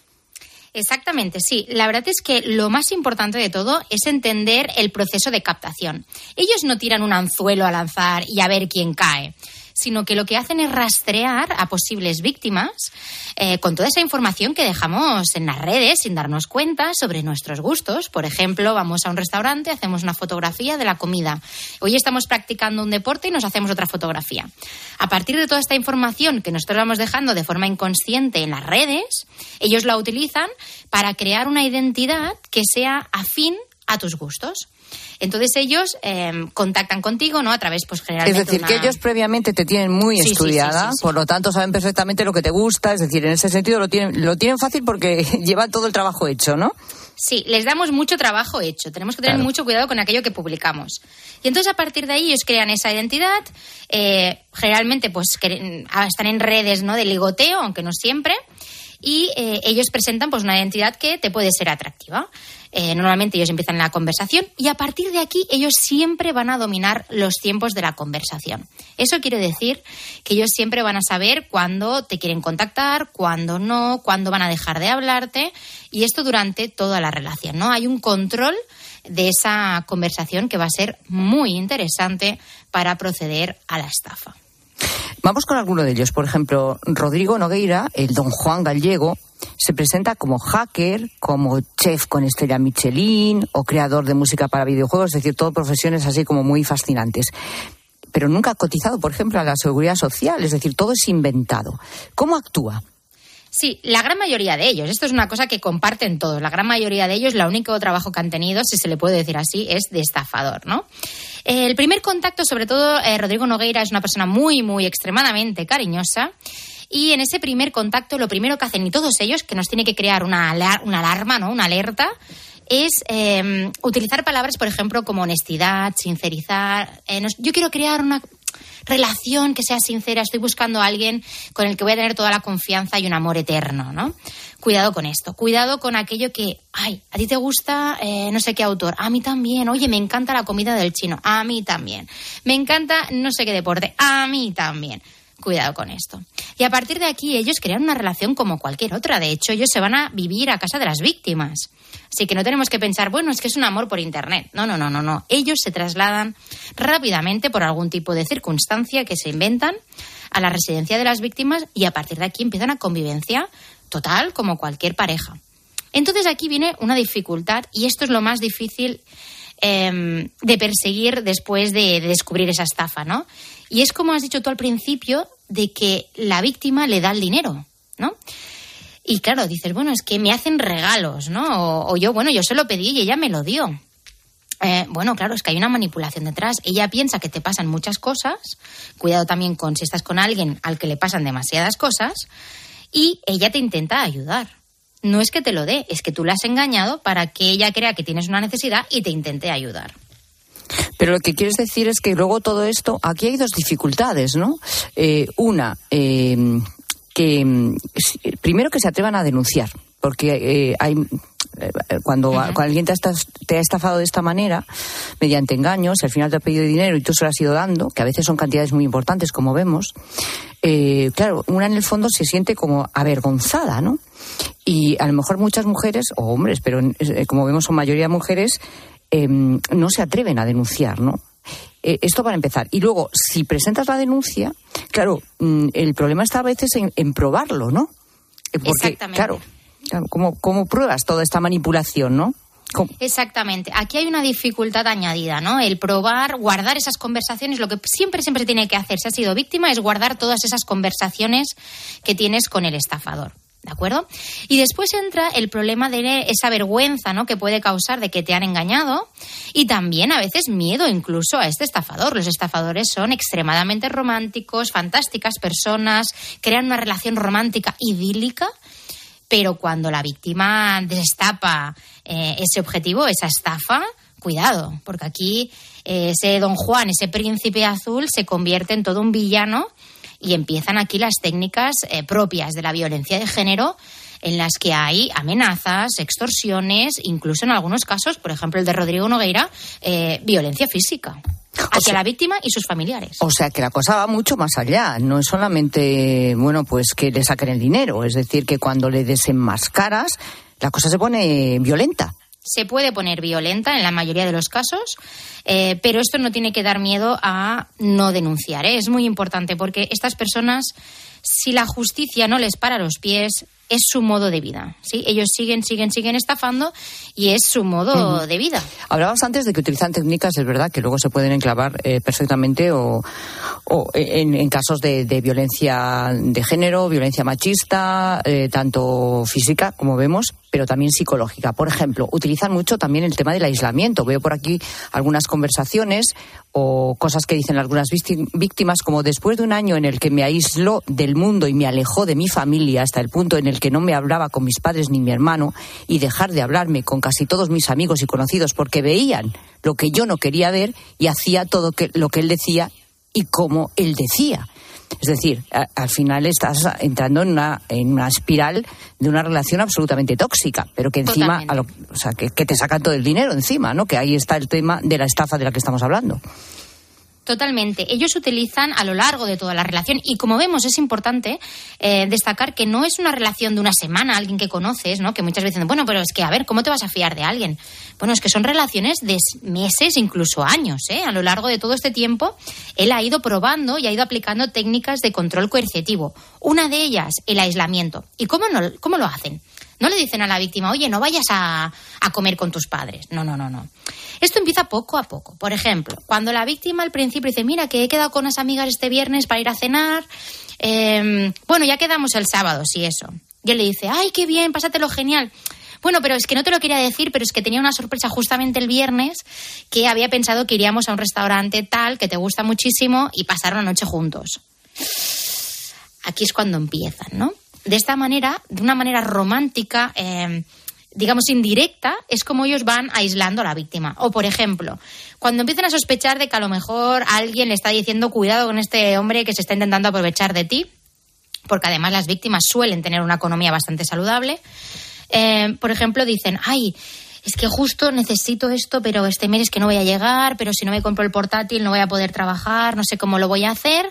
Exactamente, sí. La verdad es que lo más importante de todo es entender el proceso de captación. Ellos no tiran un anzuelo a lanzar y a ver quién cae, sino que lo que hacen es rastrear a posibles víctimas eh, con toda esa información que dejamos en las redes sin darnos cuenta sobre nuestros gustos. Por ejemplo, vamos a un restaurante, hacemos una fotografía de la comida. Hoy estamos practicando un deporte y nos hacemos otra fotografía. A partir de toda esta información que nosotros vamos dejando de forma inconsciente en las redes, ellos la utilizan para crear una identidad que sea afín a tus gustos. Entonces ellos eh, contactan contigo, ¿no? A través, pues, generalmente... Es decir, una... que ellos previamente te tienen muy sí, estudiada, sí, sí, sí, sí. por lo tanto saben perfectamente lo que te gusta, es decir, en ese sentido lo tienen, lo tienen fácil porque llevan todo el trabajo hecho, ¿no? Sí, les damos mucho trabajo hecho. Tenemos que tener Claro. mucho cuidado con aquello que publicamos. Y entonces, a partir de ahí, ellos crean esa identidad. Eh, generalmente, pues, que, están en redes, ¿no?, de ligoteo, aunque no siempre. Y eh, ellos presentan, pues, una identidad que te puede ser atractiva. Eh, normalmente ellos empiezan la conversación y a partir de aquí ellos siempre van a dominar los tiempos de la conversación. Eso quiere decir que ellos siempre van a saber cuándo te quieren contactar, cuándo no, cuándo van a dejar de hablarte, y esto durante toda la relación, ¿no? Hay un control de esa conversación que va a ser muy interesante para proceder a la estafa. Vamos con alguno de ellos. Por ejemplo, Rodrigo Nogueira, el don Juan Gallego, se presenta como hacker, como chef con estrella Michelin o creador de música para videojuegos, es decir, todo profesiones así como muy fascinantes. Pero nunca ha cotizado, por ejemplo, a la Seguridad Social, es decir, todo es inventado. ¿Cómo actúa? Sí, la gran mayoría de ellos. Esto es una cosa que comparten todos. La gran mayoría de ellos, el único trabajo que han tenido, si se le puede decir así, es de estafador, ¿no? El primer contacto, sobre todo, eh, Rodrigo Nogueira es una persona muy, muy extremadamente cariñosa. Y en ese primer contacto, lo primero que hacen, y todos ellos, que nos tiene que crear una, alar- una alarma, ¿no?, una alerta, es eh, utilizar palabras, por ejemplo, como honestidad, sincerizar. Eh, nos, yo quiero crear una relación que sea sincera, estoy buscando a alguien con el que voy a tener toda la confianza y un amor eterno, ¿no? Cuidado con esto, cuidado con aquello que, ay, a ti te gusta eh, no sé qué autor, a mí también, oye, me encanta la comida del chino, a mí también, me encanta no sé qué deporte, a mí también. Cuidado con esto. Y a partir de aquí ellos crean una relación como cualquier otra. De hecho, ellos se van a vivir a casa de las víctimas. Así que no tenemos que pensar, bueno, es que es un amor por internet. No, no, no, no, no. Ellos se trasladan rápidamente por algún tipo de circunstancia que se inventan a la residencia de las víctimas y a partir de aquí empiezan a convivencia total como cualquier pareja. Entonces aquí viene una dificultad y esto es lo más difícil eh, de perseguir después de, de descubrir esa estafa, ¿no? Y es como has dicho tú al principio, de que la víctima le da el dinero, ¿no? Y claro, dices, bueno, es que me hacen regalos, ¿no? O, o yo, bueno, yo se lo pedí y ella me lo dio. Eh, bueno, claro, es que hay una manipulación detrás. Ella piensa que te pasan muchas cosas. Cuidado también con si estás con alguien al que le pasan demasiadas cosas. Y ella te intenta ayudar. No es que te lo dé, es que tú la has engañado para que ella crea que tienes una necesidad y te intente ayudar. Pero lo que quieres decir es que luego todo esto, aquí hay dos dificultades, ¿no? Eh, una, eh, que primero que se atrevan a denunciar, porque eh, hay Cuando, Uh-huh. cuando alguien te ha, te ha estafado de esta manera, mediante engaños, al final te ha pedido dinero y tú se lo has ido dando, que a veces son cantidades muy importantes, como vemos, eh, claro, una en el fondo se siente como avergonzada, ¿no? Y a lo mejor muchas mujeres, o hombres, pero eh, como vemos son mayoría mujeres, eh, no se atreven a denunciar, ¿no? Eh, esto para empezar. Y luego, si presentas la denuncia, claro, mm, el problema está a veces en, en probarlo, ¿no? Porque, Exactamente. Claro, claro ¿cómo, ¿cómo pruebas toda esta manipulación, no? ¿Cómo? Exactamente. Aquí hay una dificultad añadida, ¿no? El probar, guardar esas conversaciones, lo que siempre, siempre tiene que hacer si has sido víctima es guardar todas esas conversaciones que tienes con el estafador. ¿De acuerdo? Y después entra el problema de esa vergüenza, ¿no?, que puede causar de que te han engañado, y también a veces miedo incluso a este estafador. Los estafadores son extremadamente románticos, fantásticas personas, crean una relación romántica idílica, pero cuando la víctima destapa eh, ese objetivo, esa estafa, cuidado, porque aquí eh, ese don Juan, ese príncipe azul, se convierte en todo un villano. Y empiezan aquí las técnicas eh, propias de la violencia de género, en las que hay amenazas, extorsiones, incluso en algunos casos, por ejemplo el de Rodrigo Nogueira, eh, violencia física hacia o sea, la víctima y sus familiares. O sea que la cosa va mucho más allá, no es solamente, bueno, pues que le saquen el dinero, es decir, que cuando le desenmascaras, la cosa se pone violenta. Se puede poner violenta en la mayoría de los casos, eh, pero esto no tiene que dar miedo a no denunciar, ¿eh? Es muy importante porque estas personas, si la justicia no les para los pies, es su modo de vida, ¿sí? Ellos siguen, siguen, siguen estafando y es su modo uh-huh. de vida. Hablabas antes de que utilizan técnicas, es verdad, que luego se pueden enclavar eh, perfectamente o, o en, en casos de, de violencia de género, violencia machista, eh, tanto física, como vemos, pero también psicológica. Por ejemplo, utilizan mucho también el tema del aislamiento. Veo por aquí algunas conversaciones o cosas que dicen algunas víctimas, como después de un año en el que me aisló del mundo y me alejó de mi familia hasta el punto en el que no me hablaba con mis padres ni mi hermano, y dejar de hablarme con casi todos mis amigos y conocidos porque veían lo que yo no quería ver y hacía todo que, lo que él decía y como él decía. Es decir, a, al final estás entrando en una, en una espiral de una relación absolutamente tóxica, pero que encima, a lo, o sea, que, que te sacan todo el dinero encima, ¿no? Que ahí está el tema de la estafa de la que estamos hablando. Totalmente. Ellos utilizan a lo largo de toda la relación, y como vemos es importante eh, destacar que no es una relación de una semana, alguien que conoces, ¿no? Que muchas veces dicen, bueno, pero es que a ver, ¿cómo te vas a fiar de alguien? Bueno, es que son relaciones de meses, incluso años, ¿eh? A lo largo de todo este tiempo, él ha ido probando y ha ido aplicando técnicas de control coercitivo. Una de ellas, el aislamiento. ¿Y cómo, no, cómo lo hacen? No le dicen a la víctima, oye, no vayas a, a comer con tus padres. No, no, no, no. Esto empieza poco a poco. Por ejemplo, cuando la víctima al principio dice, mira, que he quedado con unas amigas este viernes para ir a cenar. Eh, bueno, ya quedamos el sábado, sí, eso. Y él le dice, ay, qué bien, pásatelo genial. Bueno, pero es que no te lo quería decir, pero es que tenía una sorpresa justamente el viernes, que había pensado que iríamos a un restaurante tal, que te gusta muchísimo, y pasar una noche juntos. Aquí es cuando empiezan, ¿no? De esta manera, de una manera romántica, eh, digamos indirecta, es como ellos van aislando a la víctima. O, por ejemplo, cuando empiezan a sospechar de que a lo mejor alguien le está diciendo cuidado con este hombre que se está intentando aprovechar de ti, porque además las víctimas suelen tener una economía bastante saludable, eh, por ejemplo, dicen, ay, es que justo necesito esto, pero este mes es que no voy a llegar, pero si no me compro el portátil no voy a poder trabajar, no sé cómo lo voy a hacer.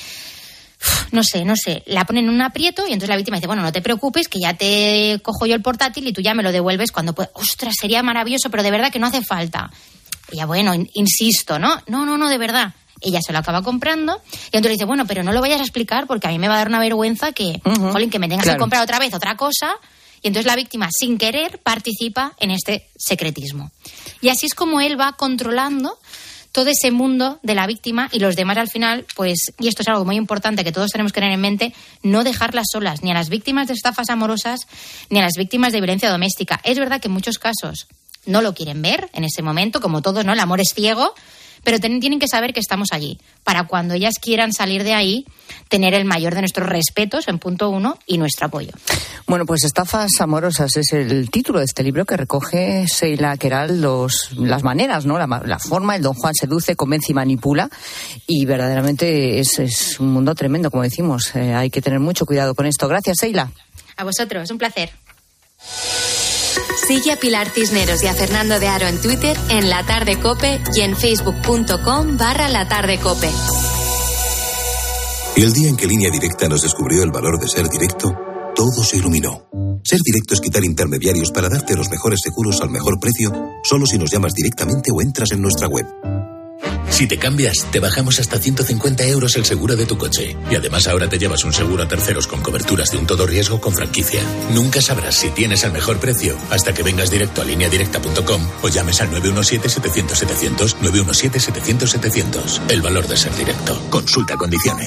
No sé, no sé, la ponen en un aprieto y entonces la víctima dice, bueno, no te preocupes, que ya te cojo yo el portátil y tú ya me lo devuelves cuando puedas. Ostras, sería maravilloso, pero de verdad que no hace falta. Ella, bueno, insisto, ¿no? No, no, no, de verdad. Ella se lo acaba comprando y entonces dice, bueno, pero no lo vayas a explicar porque a mí me va a dar una vergüenza que, uh-huh. jolín, que me tengas claro. que comprar otra vez otra cosa. Y entonces la víctima, sin querer, participa en este secretismo. Y así es como él va controlando todo ese mundo de la víctima, y los demás al final, pues, y esto es algo muy importante que todos tenemos que tener en mente, no dejarlas solas, ni a las víctimas de estafas amorosas, ni a las víctimas de violencia doméstica. Es verdad que en muchos casos no lo quieren ver en ese momento, como todos, ¿no? El amor es ciego, pero ten, tienen que saber que estamos allí, para cuando ellas quieran salir de ahí, tener el mayor de nuestros respetos, en punto uno, y nuestro apoyo. Bueno, pues Estafas amorosas es el título de este libro que recoge Sheila Queralt los, las maneras, ¿no? La, la forma, el don Juan seduce, convence y manipula, y verdaderamente es, es un mundo tremendo, como decimos. Eh, hay que tener mucho cuidado con esto. Gracias, Sheila. A vosotros, un placer. Sigue a Pilar Cisneros y a Fernando de Aro en Twitter, en La Tarde Cope y en facebook.com barra La Tarde Cope. El día en que Línea Directa nos descubrió el valor de ser directo, todo se iluminó. Ser directo es quitar intermediarios para darte los mejores seguros al mejor precio, solo si nos llamas directamente o entras en nuestra web. Si te cambias, te bajamos hasta ciento cincuenta euros el seguro de tu coche. Y además ahora te llevas un seguro a terceros con coberturas de un todo riesgo con franquicia. Nunca sabrás si tienes el mejor precio hasta que vengas directo a línea directa punto com o llames al nueve uno siete, setecientos, setecientos, nueve uno siete, setecientos, setecientos. El valor de ser directo. Consulta condiciones.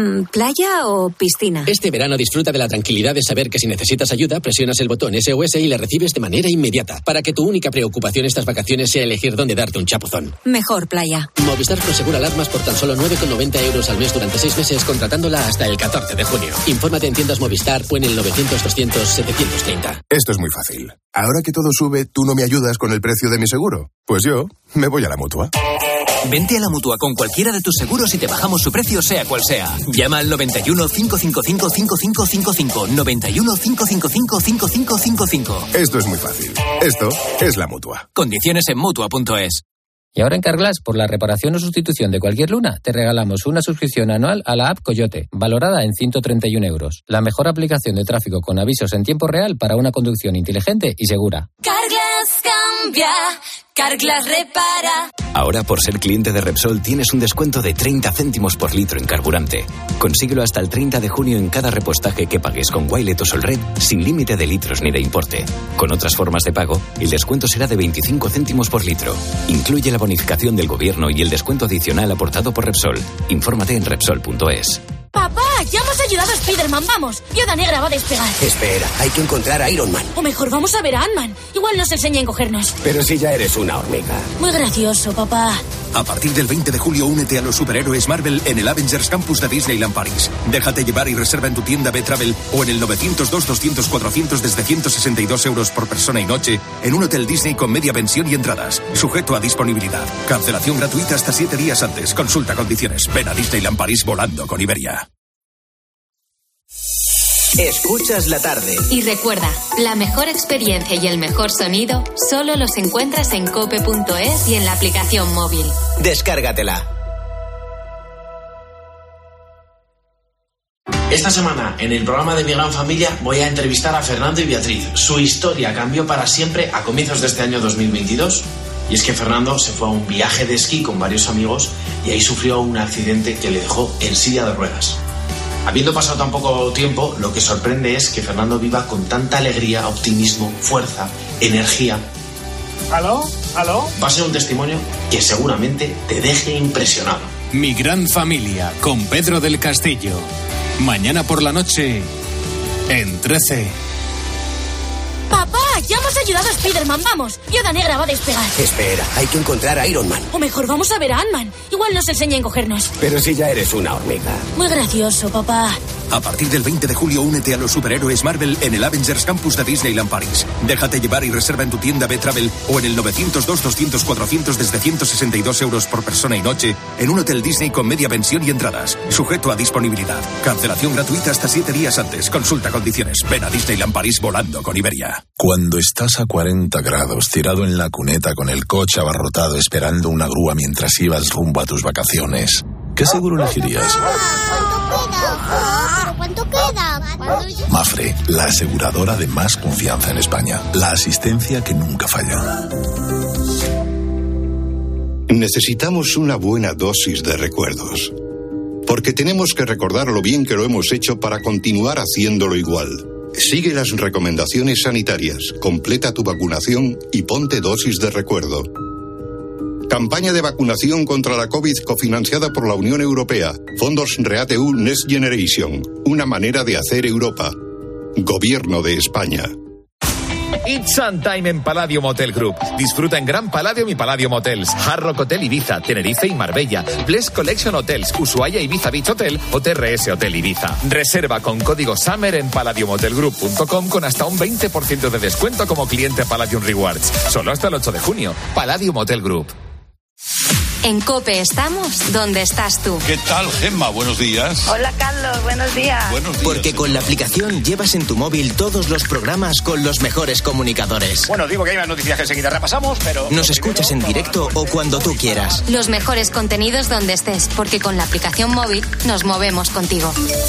¿Playa o piscina? Este verano disfruta de la tranquilidad de saber que si necesitas ayuda, presionas el botón S O S y le recibes de manera inmediata, para que tu única preocupación estas vacaciones sea elegir dónde darte un chapuzón. Mejor playa. Movistar Prosegura Alarmas por tan solo nueve con noventa euros al mes durante seis meses, contratándola hasta el catorce de junio. Infórmate en tiendas Movistar o en el novecientos, doscientos, setecientos treinta. Esto es muy fácil. Ahora que todo sube, ¿tú no me ayudas con el precio de mi seguro? Pues yo me voy a la Mutua. Vente a la Mutua con cualquiera de tus seguros y te bajamos su precio sea cual sea. Llama al noventa y uno, cinco cinco cinco, cinco cinco cinco cinco. noventa y uno, cinco cinco cinco, cinco cinco cinco cinco. Esto es muy fácil. Esto es la Mutua. Condiciones en Mutua punto es. Y ahora en Carglass, por la reparación o sustitución de cualquier luna, te regalamos una suscripción anual a la app Coyote, valorada en ciento treinta y un euros. La mejor aplicación de tráfico con avisos en tiempo real para una conducción inteligente y segura. Carglass cambia, Carglass repara. Ahora, por ser cliente de Repsol, tienes un descuento de treinta céntimos por litro en carburante. Consíguelo hasta el treinta de junio en cada repostaje que pagues con Wilet o Solred, sin límite de litros ni de importe. Con otras formas de pago, el descuento será de veinticinco céntimos por litro. Incluye la bonificación del gobierno y el descuento adicional aportado por Repsol. Infórmate en Repsol punto es. Papá, ya hemos ayudado a Spider-Man, vamos. Viuda Negra va a despegar. Espera, hay que encontrar a Iron Man. O mejor, vamos a ver a Ant-Man. Igual nos enseña a encogernos. Pero si ya eres una hormiga. Muy gracioso, papá. A partir del veinte de julio, únete a los superhéroes Marvel en el Avengers Campus de Disneyland París. Déjate llevar y reserva en tu tienda B-Travel o en el novecientos dos, doscientos, cuatrocientos desde ciento sesenta y dos euros por persona y noche en un hotel Disney con media pensión y entradas. Sujeto a disponibilidad. Cancelación gratuita hasta siete días antes. Consulta condiciones. Ven a Disneyland París volando con Iberia. Escuchas la tarde. Y recuerda, la mejor experiencia y el mejor sonido solo los encuentras en cope punto es y en la aplicación móvil. Descárgatela. Esta semana, en el programa de Mi Gran Familia, voy a entrevistar a Fernando y Beatriz. Su historia cambió para siempre a comienzos de este año dos mil veintidós. Y es que Fernando se fue a un viaje de esquí con varios amigos y ahí sufrió un accidente que le dejó en silla de ruedas. Habiendo pasado tan poco tiempo, lo que sorprende es que Fernando viva con tanta alegría, optimismo, fuerza, energía. ¿Aló? ¿Aló? Va a ser un testimonio que seguramente te deje impresionado. Mi Gran Familia, con Pedro del Castillo. Mañana por la noche, en trece. Papá, ya hemos ayudado a Spider-Man, vamos. Viuda Negra va a despegar. Espera, hay que encontrar a Iron Man. O mejor, vamos a ver a Ant-Man. Igual nos enseña a encogernos. Pero si ya eres una hormiga. Muy gracioso, papá. A partir del veinte de julio, únete a los superhéroes Marvel en el Avengers Campus de Disneyland París. Déjate llevar y reserva en tu tienda B-Travel o en el novecientos dos, doscientos, cuatrocientos desde ciento sesenta y dos euros por persona y noche en un hotel Disney con media pensión y entradas. Sujeto a disponibilidad. Cancelación gratuita hasta siete días antes. Consulta condiciones. Ven a Disneyland París volando con Iberia. Cuando estás a cuarenta grados, tirado en la cuneta con el coche abarrotado esperando una grúa mientras ibas rumbo a tus vacaciones, ¿qué seguro elegirías? ¿Cuánto queda? Mafre, la aseguradora de más confianza en España. La asistencia que nunca falla. Necesitamos una buena dosis de recuerdos. Porque tenemos que recordar lo bien que lo hemos hecho para continuar haciéndolo igual. Sigue las recomendaciones sanitarias, completa tu vacunación y ponte dosis de recuerdo. Campaña de vacunación contra la COVID cofinanciada por la Unión Europea. Fondos REATEU Next Generation. Una manera de hacer Europa. Gobierno de España. It's Sun Time en Palladium Hotel Group. Disfruta en Gran Palladium y Palladium Hotels, Hard Rock Hotel Ibiza, Tenerife y Marbella, Bless Collection Hotels, Ushuaia Ibiza Beach Hotel o T R S Hotel Ibiza. Reserva con código SUMMER en palladium hotel group punto com con hasta un veinte por ciento de descuento como cliente Palladium Rewards. Solo hasta el ocho de junio. Palladium Hotel Group. En COPE estamos donde estás tú. ¿Qué tal, Gemma? Buenos días. Hola, Carlos. Buenos días. Buenos días. Porque con la aplicación llevas en tu móvil todos los programas con los mejores comunicadores. Bueno, digo que hay más noticias que enseguida repasamos, pero... Nos escuchas en directo o cuando tú quieras. Los mejores contenidos donde estés, porque con la aplicación móvil nos movemos contigo.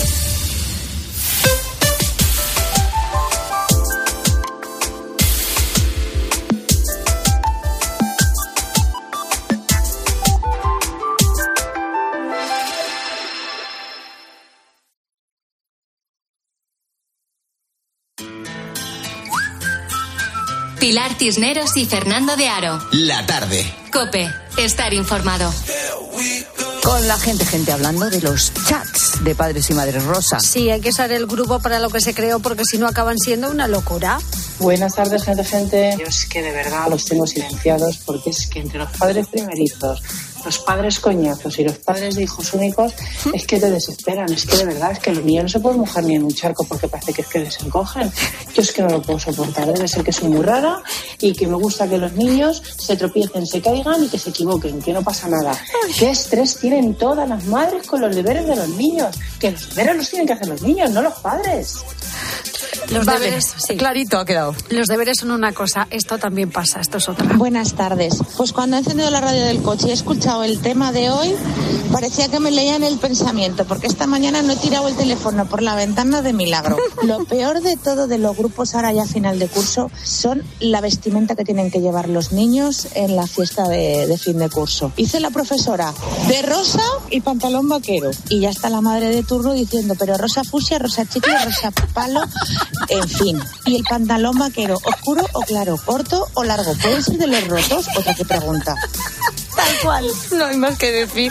Pilar Cisneros y Fernando de Aro. La tarde. COPE. Estar informado. Con la gente, gente hablando de los chats de padres y madres. Rosa. Sí, hay que usar el grupo para lo que se creó, porque si no acaban siendo una locura. Buenas tardes, gente, gente. Yo es que de verdad los tengo silenciados, porque es que entre los padres primerizos, los padres coñazos y los padres de hijos únicos, es que te desesperan. Es que de verdad, es que los niños no se pueden mojar ni en un charco porque parece que es que les encogen. Yo es que no lo puedo soportar. Debe ser que soy muy rara y que me gusta que los niños se tropiecen, se caigan y que se equivoquen, que no pasa nada. ¿Qué estrés tienen todas las madres con los deberes de los niños? Que los deberes los tienen que hacer los niños, no los padres. Los vale, deberes, sí. Clarito ha quedado. Los deberes son una cosa, esto también pasa, esto es otra. Buenas tardes. Pues cuando he encendido la radio del coche y he escuchado el tema de hoy, parecía que me leían el pensamiento, porque esta mañana no he tirado el teléfono por la ventana de milagro. Lo peor de todo de los grupos ahora ya a final de curso son la vestimenta que tienen que llevar los niños en la fiesta de, de fin de curso. Hice la profesora de rosa y pantalón vaquero, y ya está la madre de turno diciendo, pero rosa fucsia, rosa chicle, rosa palo, en fin. Y el pantalón vaquero, ¿oscuro o claro? ¿Corto o largo? ¿Pueden ser de los rotos? Otra que pregunta. Tal cual. No hay más que decir.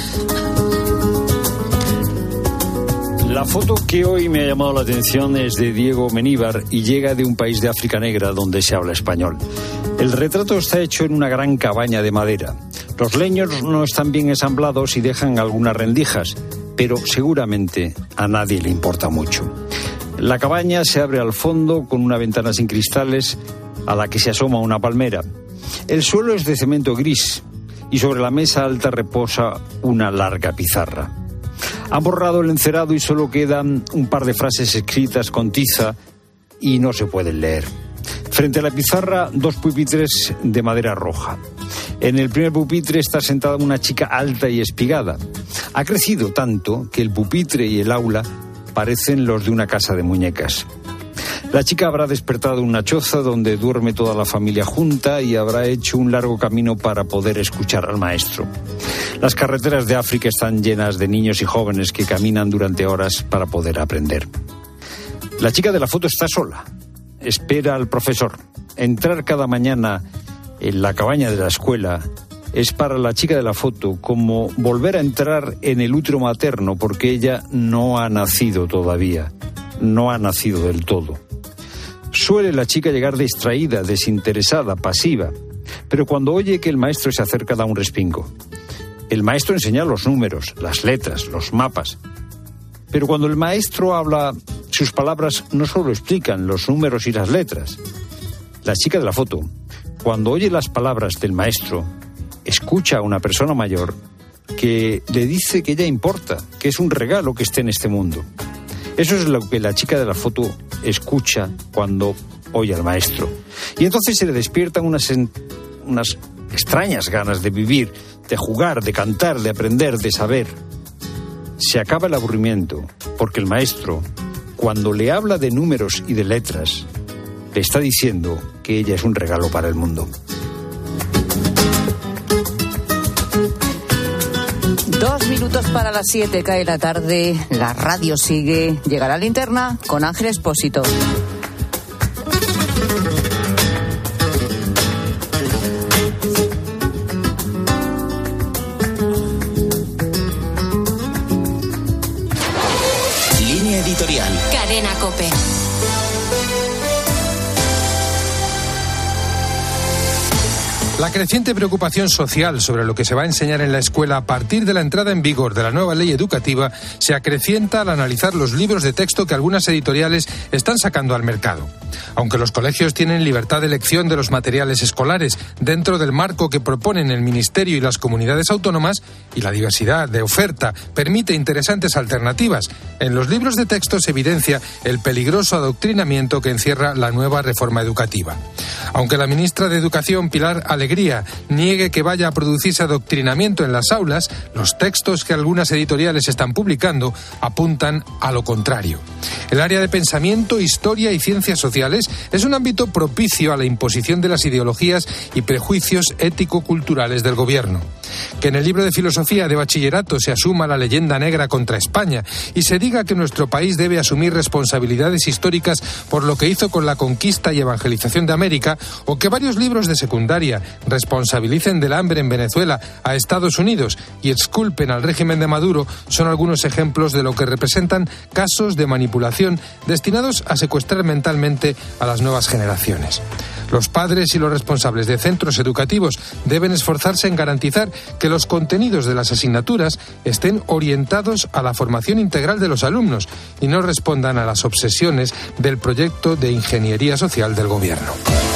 La foto que hoy me ha llamado la atención es de Diego Meníbar y llega de un país de África Negra donde se habla español. El retrato está hecho en una gran cabaña de madera. Los leños no están bien ensamblados y dejan algunas rendijas, pero seguramente a nadie le importa mucho. La cabaña se abre al fondo con una ventana sin cristales a la que se asoma una palmera. El suelo es de cemento gris y sobre la mesa alta reposa una larga pizarra. Han borrado el encerado y solo quedan un par de frases escritas con tiza y no se pueden leer. Frente a la pizarra, dos pupitres de madera roja. En el primer pupitre está sentada una chica alta y espigada. Ha crecido tanto que el pupitre y el aula parecen los de una casa de muñecas. La chica habrá despertado en una choza donde duerme toda la familia junta y habrá hecho un largo camino para poder escuchar al maestro. Las carreteras de África están llenas de niños y jóvenes que caminan durante horas para poder aprender. La chica de la foto está sola. Espera al profesor. Entrar cada mañana en la cabaña de la escuela es para la chica de la foto como volver a entrar en el útero materno, porque ella no ha nacido todavía, no ha nacido del todo. Suele la chica llegar distraída, desinteresada, pasiva, pero cuando oye que el maestro se acerca da un respingo. El maestro enseña los números, las letras, los mapas, pero cuando el maestro habla, sus palabras no solo explican los números y las letras. La chica de la foto, cuando oye las palabras del maestro, escucha a una persona mayor que le dice que ella importa, que es un regalo que esté en este mundo. Eso es lo que la chica de la foto escucha cuando oye al maestro. Y entonces se le despiertan unas, unas extrañas ganas de vivir, de jugar, de cantar, de aprender, de saber. Se acaba el aburrimiento, porque el maestro, cuando le habla de números y de letras, le está diciendo que ella es un regalo para el mundo. Dos minutos para las siete, cae la tarde, la radio sigue, llegará la linterna con Ángel Expósito. Línea editorial. Cadena COPE. La creciente preocupación social sobre lo que se va a enseñar en la escuela a partir de la entrada en vigor de la nueva ley educativa se acrecienta al analizar los libros de texto que algunas editoriales están sacando al mercado. Aunque los colegios tienen libertad de elección de los materiales escolares dentro del marco que proponen el Ministerio y las comunidades autónomas, y la diversidad de oferta permite interesantes alternativas, en los libros de texto se evidencia el peligroso adoctrinamiento que encierra la nueva reforma educativa. Aunque la ministra de Educación, Pilar Alegría, niegue que vaya a producirse adoctrinamiento en las aulas, los textos que algunas editoriales están publicando apuntan a lo contrario. El área de pensamiento, historia y ciencias sociales es un ámbito propicio a la imposición de las ideologías y prejuicios ético-culturales del gobierno. Que en el libro de filosofía de bachillerato se asuma la leyenda negra contra España y se diga que nuestro país debe asumir responsabilidades históricas por lo que hizo con la conquista y evangelización de América, o que varios libros de secundaria responsabilicen del hambre en Venezuela a Estados Unidos y exculpen al régimen de Maduro, son algunos ejemplos de lo que representan casos de manipulación destinados a secuestrar mentalmente a las nuevas generaciones. Los padres y los responsables de centros educativos deben esforzarse en garantizar que los contenidos de las asignaturas estén orientados a la formación integral de los alumnos y no respondan a las obsesiones del proyecto de ingeniería social del gobierno.